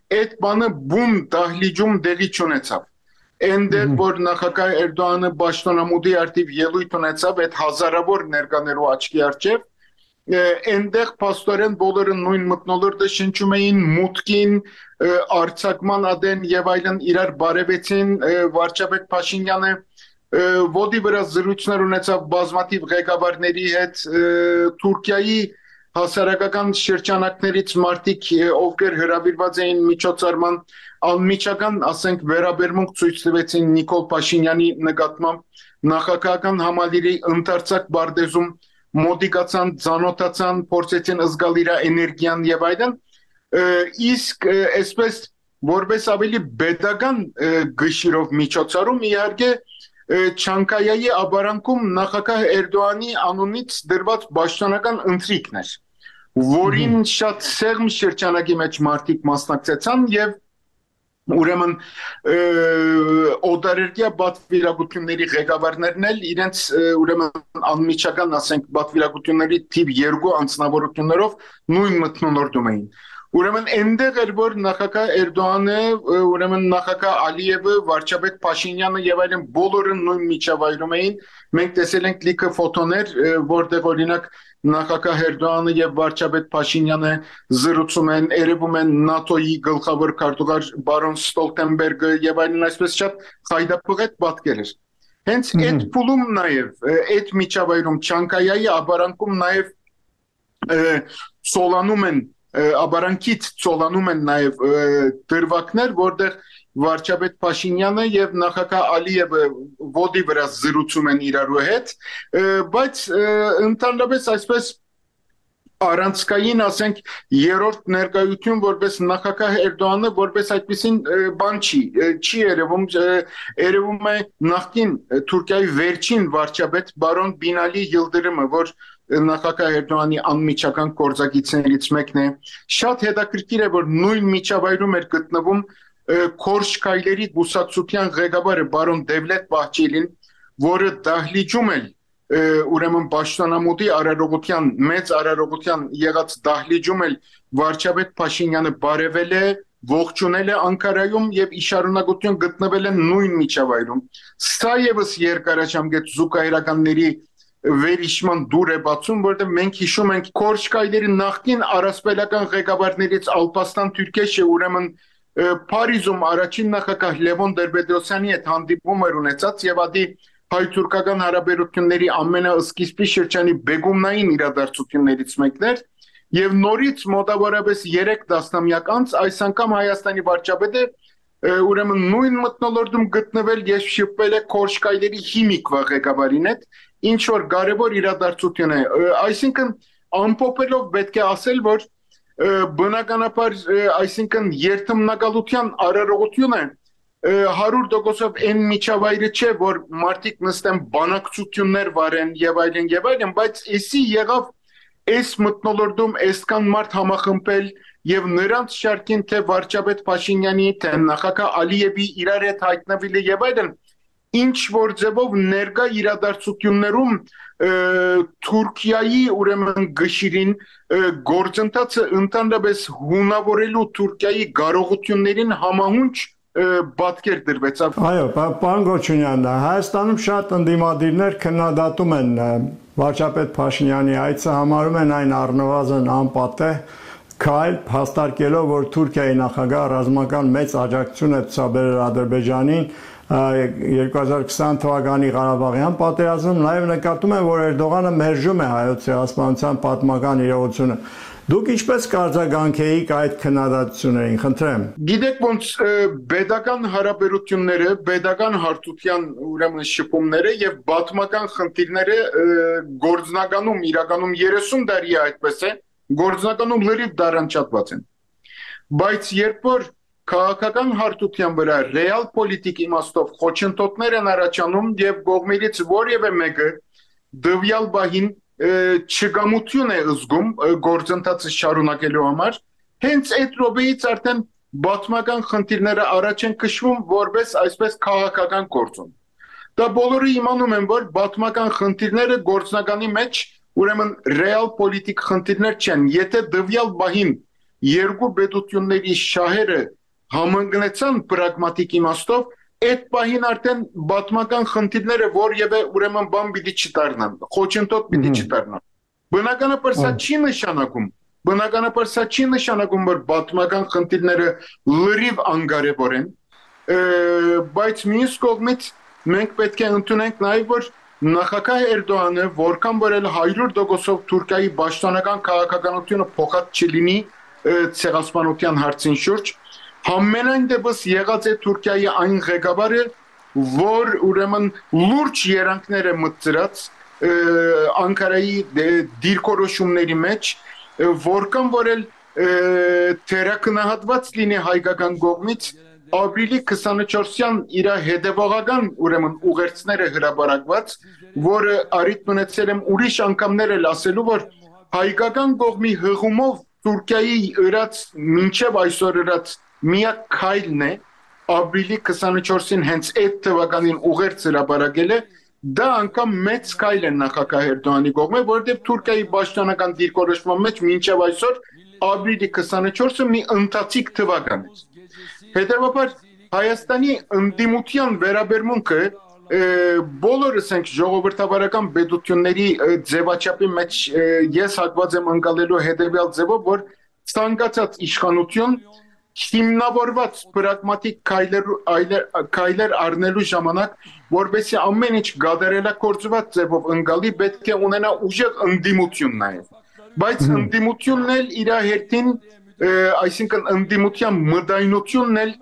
այդ բանը բում դահլիճում դեղի չունեցավ։ Այնտեղ որ նախագահ Էրդողանը Պաշտոնամուտի արդիվ ելույթ ունեցավ այդ հազարավոր ներկաներու աչքի առջև, այնտեղ փաստորեն բոլորը նույն մթնոլորտը շնչում էին մուտքին, արձակման ադեն եւ այլն իրար բարևեցին վարչապետ Փաշինյանը ոդի վրա զրույցներ ունեցավ բազմաթիվ ղեկավարների հետ Թուրքիայի հասարակական շրջանակներից մարդիկ ովքեր հրավիրված էին միջոցառման անմիջական ասենք վերաբերմունք ցույց տվեցին Նիկոլ Փաշինյանի նկատմամբ նախագահական համալիրի ընդարձակ բարդեզում մոդիկացան, ծանոթացան, փորձեցին զգալ իր էներգիան եւ այլն, իսկ այսպես որպես ավելի pedagogan գշիրով միջոցառում իհարկե Չանկայայի աբարանքում նախագահ Էրդողանի անունից դրված պաշտոնական ընթրիքներ, որին շատ սեղմ շրջանակի մեջ մարդիկ մասնակցեցան եւ ուրեմն օտարերկրյա պատվիրակությունների ղեկավարներն էլ իրենց ուրեմն անմիջական ասենք պատվիրակությունների թիվ երկու անձնավորություններով նույն մթնոլորտում էին ուրեմն այնտեղ էր որ նախագահ Էրդողանը ուրեմն նախագահ Ալիևը վարչապետ Փաշինյանը եւ այլն բոլորը նույն միջավայրում էին մենք տեսել ենք լիքը ֆոտոներ որտեղ օրինակ նախագահ Էրդողանը եւ վարչապետ Փաշինյանը զրուցում են երևում են ՆԱՏՕ-ի գլխավոր քարտուղար բարոն Ստոլտենբերգը եւ այլն այսպես շատ խայտապղետ պատկեր էր հենց այդ փուլում նաեւ այդ միջավայրում Չանկայայի աբարանքում նաեւ սոլանում են աբարանքից ծոլանում են նաև դրվագներ, որտեղ վարչապետ Փաշինյանը եւ նախագահ Ալիևը ոդի վրա զրուցում են իրարու հետ, բայց ընդհանրապես այսպես առանցքային ասենք երրորդ ներկայություն որպես նախագահ Էրդողանը որպես այդպեսին բան չի չի երևում երևում է նախկին Թուրքիայի վերջին վարչապետ բարոն Բինալի Yıldırımը որ նախագահ Էրդողանի անմիջական գործակիցներից մեկն է շատ հետաքրքիր է որ նույն միջավայրում էր գտնվում Քորշկայլերի գուսակցության ղեկավարը բարոն Դևլետ Բահչելին որը դահլիճում էր ուրեմն Պաշտոնամուտի արարողության մեծ արարողության եղած դահլիճում էլ վարչապետ Փաշինյանը բարևել է ողջունել է Անկարայում եւ իշարունակություն գտնվել է նույն միջավայրում սա եւս երկարաժամկետ զուգահեռականների վերիշման դուր է բացում, որտեղ մենք հիշում ենք Քորշկայլերի նախկին առասպելական ղեկավարներից Ալպաստան Թուրքեշը ուրեմն Փարիզում առաջին նախագահ Լևոն Տեր-Պետրոսյանի հետ հանդիպում էր ունեցած եւ ադի հայ-թուրքական հարաբերությունների ամենասկիզբի շրջանի բեգումնային իրադարձություններից մեկն էր եւ նորից մոտավորապես երեք տասնամյակ անց այս անգամ Հայաստանի վարչապետը ուրեմն նույն մթնոլորտում գտնվել եւ շփվել է Քորշկայլերի հիմիկ ղեկավարին հետ ինչ որ կարևոր իրադարձություն է այսինքն ամփոփելով պետք է ասել որ բնականաբար այսինքն երթմնակալության արարողությունը հարյուր տոկոսով այն միջավայրը չէ որ մարդիկ նստեն բանակցություններ վարեն եւ այլն եւ այլն բայց էսի եղավ այս մթնոլորտում այսքան մարդ համախմբել եւ նրանց շարքին թե վարչապետ Փաշինյանի թե նախագահ Ալիևի իրար հետ հայտնվելը եւ այլն ինչ որ ձևով ներկա իրադարձություններում Թուրքիայի ուրեմն գշիրին գործընթացը ընդհանրապես հունավորելու Թուրքիայի կարողություններին համահունչ պատկեր դրվեցավ։ Այո, պարոն Գոչունյան, Հայաստանում շատ ընդդիմադիրներ քննադատում են վարչապետ Փաշինյանի այցը, համարում են այն առնվազն անպատեհ քայլ, հաստատելով, որ Թուրքիայի նախագահ ռազմական մեծ աջակցություն է ցուցաբերել Ադրբեջանին երկու հազար քսան թվականի Ղարաբաղյան պատերազմում, նաև նկատում են, որ Էրդողանը մերժում է հայոց ցեղասպանության պատմական իրողությունը։ Դուք ինչպես կարձագանքեիք այդ քննադատություններին, խնդրեմ։ Գիտեք ոնց pedagogan հարաբերությունները, pedagogan հարթության ուրեմն շփումները եւ պատմական խնդիրները գործնականում իրականում երեսուն տարի է այդպես է, գործնականում լրիվ դարանչատված են։ Բայց երբ որ քաղաքական հարթության վրա ռեալ պոլիտիկ իմաստով խոչընդոտներ են առաջանում եւ կողմերից որևէ մեկը դվյալ բահին չգամություն է զգում գործընթացը շարունակելու համար, հենց այդ րոպեից արդեն պատմական խնդիրները առաջ են քշվում որպես այսպես քաղաքական գործոն։ Դա բոլորը իմանում են, որ պատմական խնդիրները գործնականի մեջ ուրեմն ռեալ պոլիտիկ խնդիրներ չեն, եթե դվյալ բահին երկու պետությունների շահերը համընկնեցան պրագմատիկ իմաստով, այդ պահին արդեն բատմական խնդիրները որևէ ուրեմն բան պիտի չդառնան, խոչընդոտ պիտի չդառնան։ Բնականաբար սա չի նշանակում, բնականաբար սա չի նշանակում, որ բատմական խնդիրները լրիվ անկարևոր են, բայց մյուս կողմից մենք պետք է ընդունենք նաև, որ նախագահ Էրդողանը, որքան որ էլ հարյուր տոկոսով Թուրքիայի պաշտոնական քաղաքականությունը փոխած չլինի ցեղասպանության հարցին շուրջ, համենայն դեպս եղած է Թուրքիայի այն ղեկավարը, որ ուրեմն լուրջ երանգներ է մտցրած Անկարայի դիրքորոշումների մեջ, որքան որ էլ թերակնահատված լինի հայկական կողմից, ապրիլի քսանչորսյան իր հետևողական ուրեմն ուղերձները հրապարակված, որը առիթ ունեցել եմ ուրիշ անգամներ էլ ասելու, որ հայկական կողմի հղումով Թուրքիայի ըրած մինչև այսօր ըրած միակ քայլն է, ապրիլի քսանչորսին հենց այդ թվականին ուղերձ հրապարակել է, դա անգամ մեծ քայլ է նախագահ Էրդողանի կողմից, որովհետև Թուրքիայի պաշտոնական դիրքորոշման մեջ մինչև այսօր ապրիլի քսանչորսը մի ընթացիկ թվական է։ Հետևաբար Հայաստանի ընդդիմության վերաբերմունքը բոլորս ենք ժողովրդավարական պետությունների ձևաչափի մեջ ես հակված եմ ընկալելու հետևյալ ձևով, որ ցանկացած իշխանություն հիմնավորված պրագմատիկ քայլեր քայլեր առնելու ժամանակ, որպեսզի ամեն ինչ գադարելակորձված ձևով ընկալի, պետք է ունենա ուժեղ ընդդիմություն նաև։ Բայց ընդդիմությունն էլ իր հերթին, այսինքն ընդդիմության մտայնությունն էլ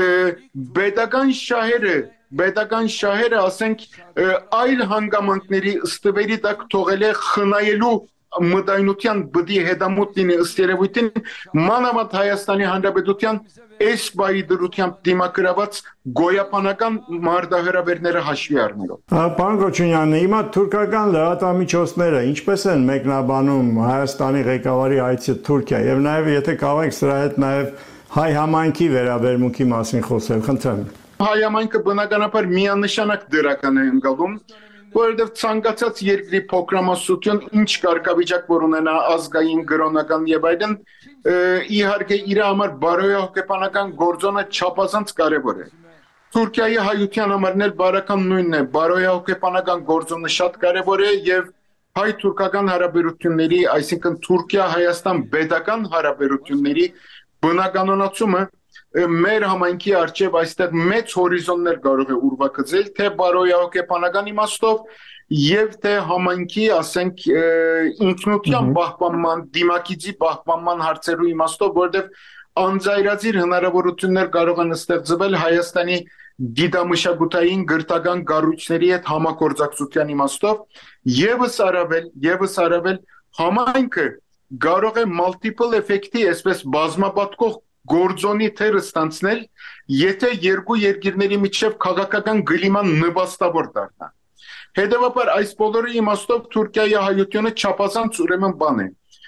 պետական շահերը, պետական շահերը, ասենք, այլ հանգամանքների ստվերի տակ թողել է խնայելու մտայնության բդի հետամուտ լինի ըստ երևույթին, մանավանդ Հայաստանի Հանրապետության այս բայի դրությամբ դիմակրաված գոյապանական մարտահրավերները հաշվի առնելով։ Պարոն Կոչունյան, հիմա թուրքական լրատվամիջոցները ինչպես են մեկնաբանում Հայաստանի ղեկավարի այցը Թուրքիա, եւ նաեւ եթե կարող եք սրա հետ նաեւ հայ համայնքի վերաբերմունքի մասին խոսել, խնդրեմ։ Հայ համայնքը բնականաբար միանշանակ դրական է ընկալում, որովհետև ցանկացած երկրի փոքրամասնություն ինչ կարգավիճակ որ ունենա ազգային, կրոնական եւ այլն, իհարկե իր համար բարոյահոգեբանական գործոնը չափազանց կարեւոր է։ Թուրքիայի հայության համարն էլ բարական նույնն է, բարոյահոգեբանական գործոնը շատ կարեւոր է եւ հայ-թուրքական հարաբերությունների, այսինքն Թուրքիա-Հայաստան պետական հարաբերությունների բնականոնացումը մեր համայնքի արչև այստեղ մեծ հորիզոններ կարող է ուրվագծել, թե բարոյահոգեբանական իմաստով եւ թե համայնքի, ասենք, ինքնության պահպանման, դիմակիցի պահպանման հարցերու իմաստով, որովհետեւ անձայրազիր հնարավորություններ կարող են ստեղծվել Հայաստանի գիտամշակութային գրթական կառույցների հետ համագործակցության իմաստով, եւս առավել, եւս առավել համայնքը կարող է multiple effect-ի, այսպես բազմապատկող գործոնի թերը ստանցնել, եթե երկու երկիրների միջև քաղաքական գլիման նպաստավոր դառնա։ Հետևաբար այս բոլորի իմաստով Թուրքիայի հայությունը չափազանց ուրեմն բան է։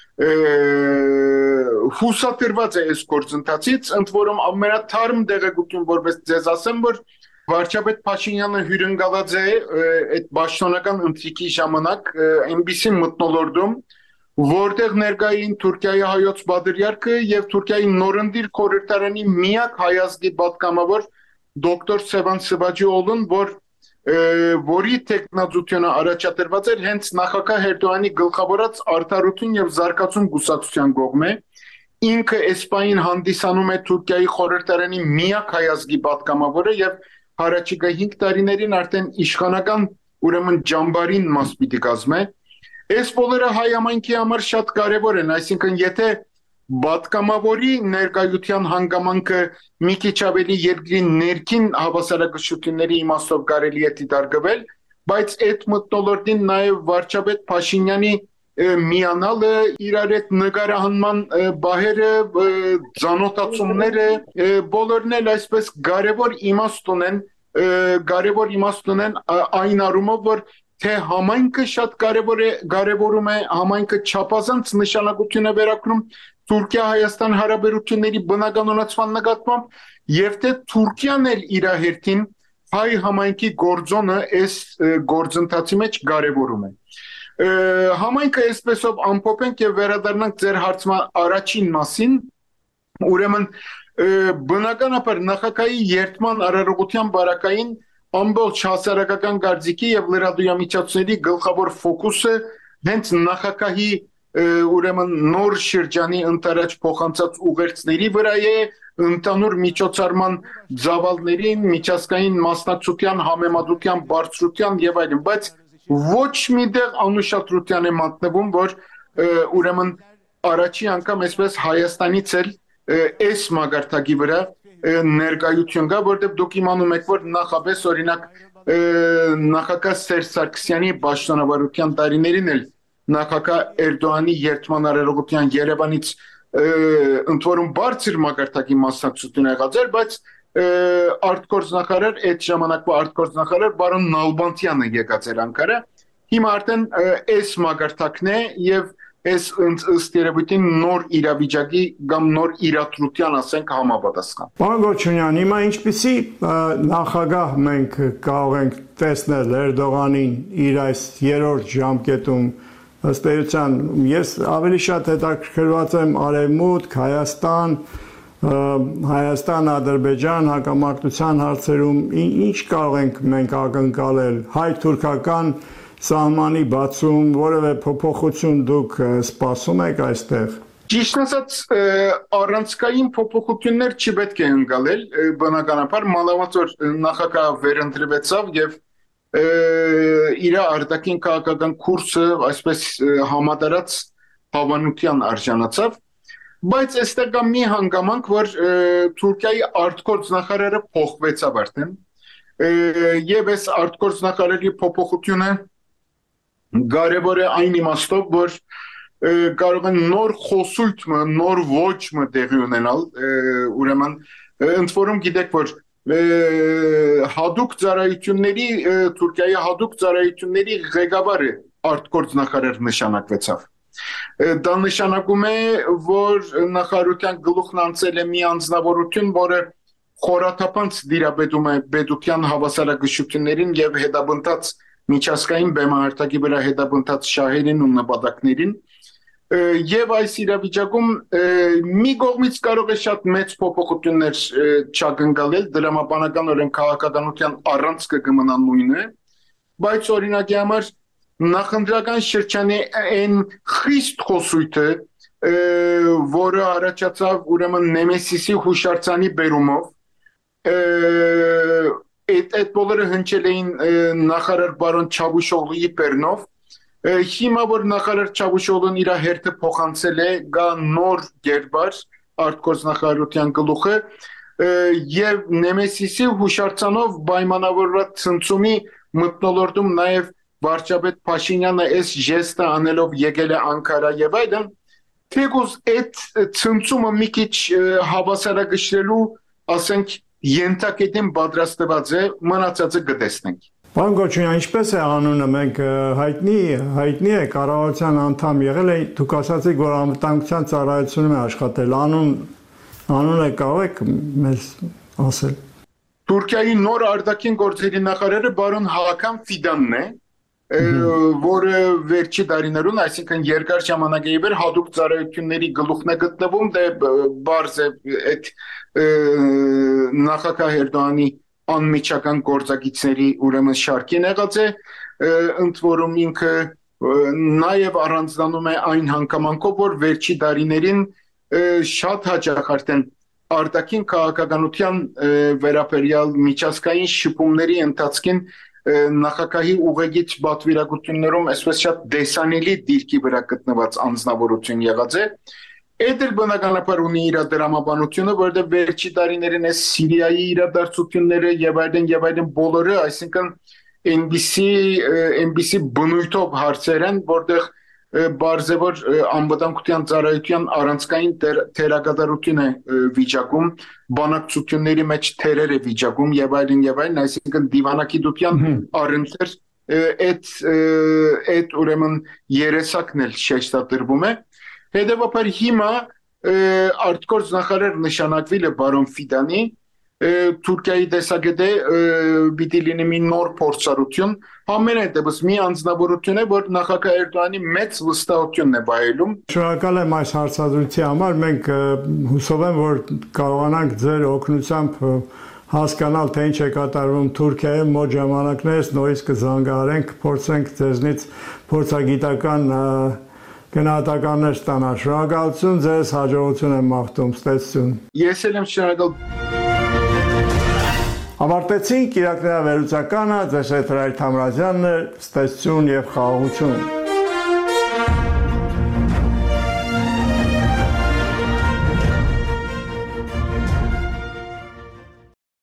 Հուսադրված է այս գործընթացից, ընդ որում ամենաթարմ տեղեկություն, որպես ձեզ ասեմ, որ վարչապետ Փաշինյանը հյուրընկալած է այդ պաշտոնական ընթրիքի ժամանակ այնպիսի մթնոլորտում, որտեղ ներկային Թուրքիայի հայոց պատրիարքը եւ Թուրքիայի նորընտիր խորհրդարանի միակ հայազգի պատգամավոր դոկտոր Սևան Սվաջիօղլուն, որ որի տեխնազությունը առաջադրված էր հենց նախագահ Էրդողանի գլխավորած Արդարություն եւ Զարգացում կուսակցության կողմէ, ինքը էսպային հանդիսանում է Թուրքիայի խորհրդարանի միակ հայազգի պատգամավորը եւ հարաճիգա հինգ տարիներին արդեն իշխանական ուրեմն ջամբարին մաս պիտի կազմե։ Այս բոլորը հայ համայնքի համար շատ կարևոր են, այսինքն եթե պատգամավորի ներկայության հանգամանքը մի քիչ ավելի երկրի ներքին հավասարակշռությունների իմաստով կարելի է դիտարկվել, բայց այդ մթնոլորտին նաև վարչապետ Փաշինյանի միանալը, իրար հետ նկարահանման բահերը, ծանոթացումները, բոլորն էլ այսպես կարևոր իմաստ ունեն, կարևոր իմաստ ունեն այն առումով, որ թե համայնքը շատ կարևոր է, կարևորում է, համայնքը չափազանց նշանակություն է վերակրում Թուրքիա-Հայաստան հարաբերությունների բնականոնացման նկատմամբ եւ թե Թուրքիան էլ իր հերթին հայ համայնքի գործոնը այս գործընթացի մեջ կարևորում է։ Համայնքը այսպեսով ամփոփենք եւ վերադառնանք ձեր հարցման առաջին մասին, ուրեմն բնականաբար նախագահի երթման արարողության բարակային ամբողջ հասարակական գարձիկի եւ լրատվամիջոցների գլխավոր ֆոկուսը հենց նախագահի ուրեմն նոր շրջանի ընտրաճ փոխանցած ուղերձների վրա է, ընդհանուր միջոցառման ծավալներին, միջազգային մասնակցության համեմատության բարձրության եւ այլն, բայց ոչ միտեղ անուշադրության է մատնվում, որ ուրեմն առաջի անգամ այսպես Հայաստանից էլ այս մագարտակի վրա ներկայություն կա, որտեղ դուք իմանում եք, որ նախապես օրինակ նախագահ Սերժ Սարգսյանի պաշտոնավարության տարիներին էլ նախագահ Էրդողանի երթման արարողության Երևանից ընդորում բարձր մակարդակի մասնակցություն եղած էր, բայց արտգործնախարար այդ ժամանակվա արտգործնախարար բարոն Նալբանդյանը եկած էր Անկարա, հիմա արդեն այս մակարդակն է եւ այս ըստ երևույթին նոր իրավիճակի կամ նոր իրադրության ասենք համապատասխան։ Պարոն Գոչունյան, հիմա ինչպիսի նախագահ մենք կարող ենք տեսնել Էրդողանին իր այս երրորդ ժամկետում ըստ էության ես ավելի շատ հետաքրքրված եմ Արևմուտք, Հայաստան, Հայաստան, Ադրբեջան հակամարտության հարցերում ինչ կարող ենք մենք ակնկալել հայ-թուրքական սահմանի բացում, որևէ փոփոխություն դուք սպասում եք այստեղ։ Ճիշտ ասած, առանցքային փոփոխություններ չպետք է ընկալել, բնականաբար մանավանդ որ նախագահ վերընտրվեցավ եւ իր արտաքին քաղաքական կուրսը այսպես համատարած հավանության արժանացավ, բայց այստեղ կա մի հանգամանք, որ Թուրքիայի արտգործնախարարը փոխվեցավ արդեն, եւ այս արտգործնախարարի փոփոխությունը կարևոր է այն իմաստով, որ կարող են նոր խոսույթը, նոր ոճը տեղի ունենալ, ուրեմն ընդ որում գիտեք, որ հadoop ծառայությունների Թուրքիայի հadoop ծառայությունների ղեկավարը արտգործնախարար նշանակվեցավ։ Դա նշանակում է, որ նախարարության գլուխն անցել է մի անձնավորություն, որը խորաթափանց դիրապետում է պետության հավասարակշռություններին եւ հետաբնթած միջազգային բեմահարտակի վրա հետաբնթած շահերին ու նպատակներին եւ այս իրավիճակում մի կողմից կարող է շատ մեծ փոփոխություններ չակնկալել, դրամապանական օրեն քաղաքականության առանցքը կմնա նույնը, բայց օրինակի համար նախընտրական շրջանի այն խիստ խոսույթը, որը առաջացավ ուրեմն Նեմեսիսի հուշարձանի բերումով, այդ այդ բոլորը հնչել էին նախարար բարոն Չավուշօղլուի բեռնով, հիմա որ նախարար Չավուշօղլուն իր հերթը փոխանցել է գա նոր գերբար արտգործնախարարության գլուխը եւ Նեմեսիսի հուշարձանով պայմանավորված ցնցումի մթնոլորտում նաեւ վարչապետ Փաշինյանը այս ժեստը անելով եկել է Անկարա եւ այլն, թեկուզ այդ ցնցումը մի քիչ հավասարակշռելու, ասենք, ենթակետին պատրաստված է, մնացածը կտեսնենք։ Պարոն Գոչունյան, ինչպես է անունը, մենք հայտնի, հայտնի է կառավարության անդամ եղել է, դուք ասացիք, որ անվտանգության ծառայությունում է աշխատել, անուն, անունը կարող եք մեզ ասել։ Թուրքիայի նոր արտաքին գործերի նախարարը բարոն Հական Ֆիդանն է, որը վերջի տարիներուն, այսինքն երկար ժամանակ է վեր հadoop ծառայությունների գլուխն է գտնվում, դե բարձ է այդ նախագահ Էրդողանի անմիջական գործակիցների ուրեմն շարքին եղած է, ընդ որում ինքը նաև առանձնանում է այն հանգամանքով, որ վերջի տարիներին շատ հաճախ արդեն արտաքին քաղաքականության վերաբերյալ միջազգային շփումների ընթացքին նախագահի ուղեգիծ պատվիրակություններում այսպես շատ դեսանելի դիրքի վրա գտնված անձնավորություն եղած է։ Այդ էլ բնականաբար ունի իր դրամաբանությունը, որտեղ վերջի տարիներին այս Սիրիայի իրադարձությունները եւ այլն եւ այլն բոլորը, այսինքն N B C բնույթով հարցեր են, որտեղ բարձր անվտանգության ծառայության առանցքային թերակատարություն է վիճակում, բանակցությունների մեջ թերեր է վիճակում եւ այլն եւ այլն, այսինքն դիվանագիտության առընթեր այդ այդ ուրեմն երեսակն էլ շեշտադրվում է։ Հետևաբար հիմա արտգործնախարար նշանակվել է բարոն Ֆիդանի, Թուրքիայի տեսակետը պիտի լինի մի նոր փորձառություն, ամենայնտեպս մի անձնավորություն է, որ նախագահ Էրդողանի մեծ վստահությունն է վայելում։ Շնորհակալ եմ այս հարցազրույցի համար, մենք հուսով եմ, որ կարողանանք ձեր օգնությամբ հասկանալ, թե ինչ է կատարվում Թուրքիայում, մոտ ժամանակներս նորից կզանգահարենք, փորձենք ձեզնից փորձագիտական գնահատականներ ստանալ։ Շնորհակալություն ձեզ, հաջողություն եմ մաղթում, ստեցություն։ Ես էլ եմ շնորհակալ։ Ավարտեցինք Իրաքնահայ վերլուծականը, ձեզ հետ Ռայլ Թամրազյանն էր, ստեցություն եւ խաղաղություն։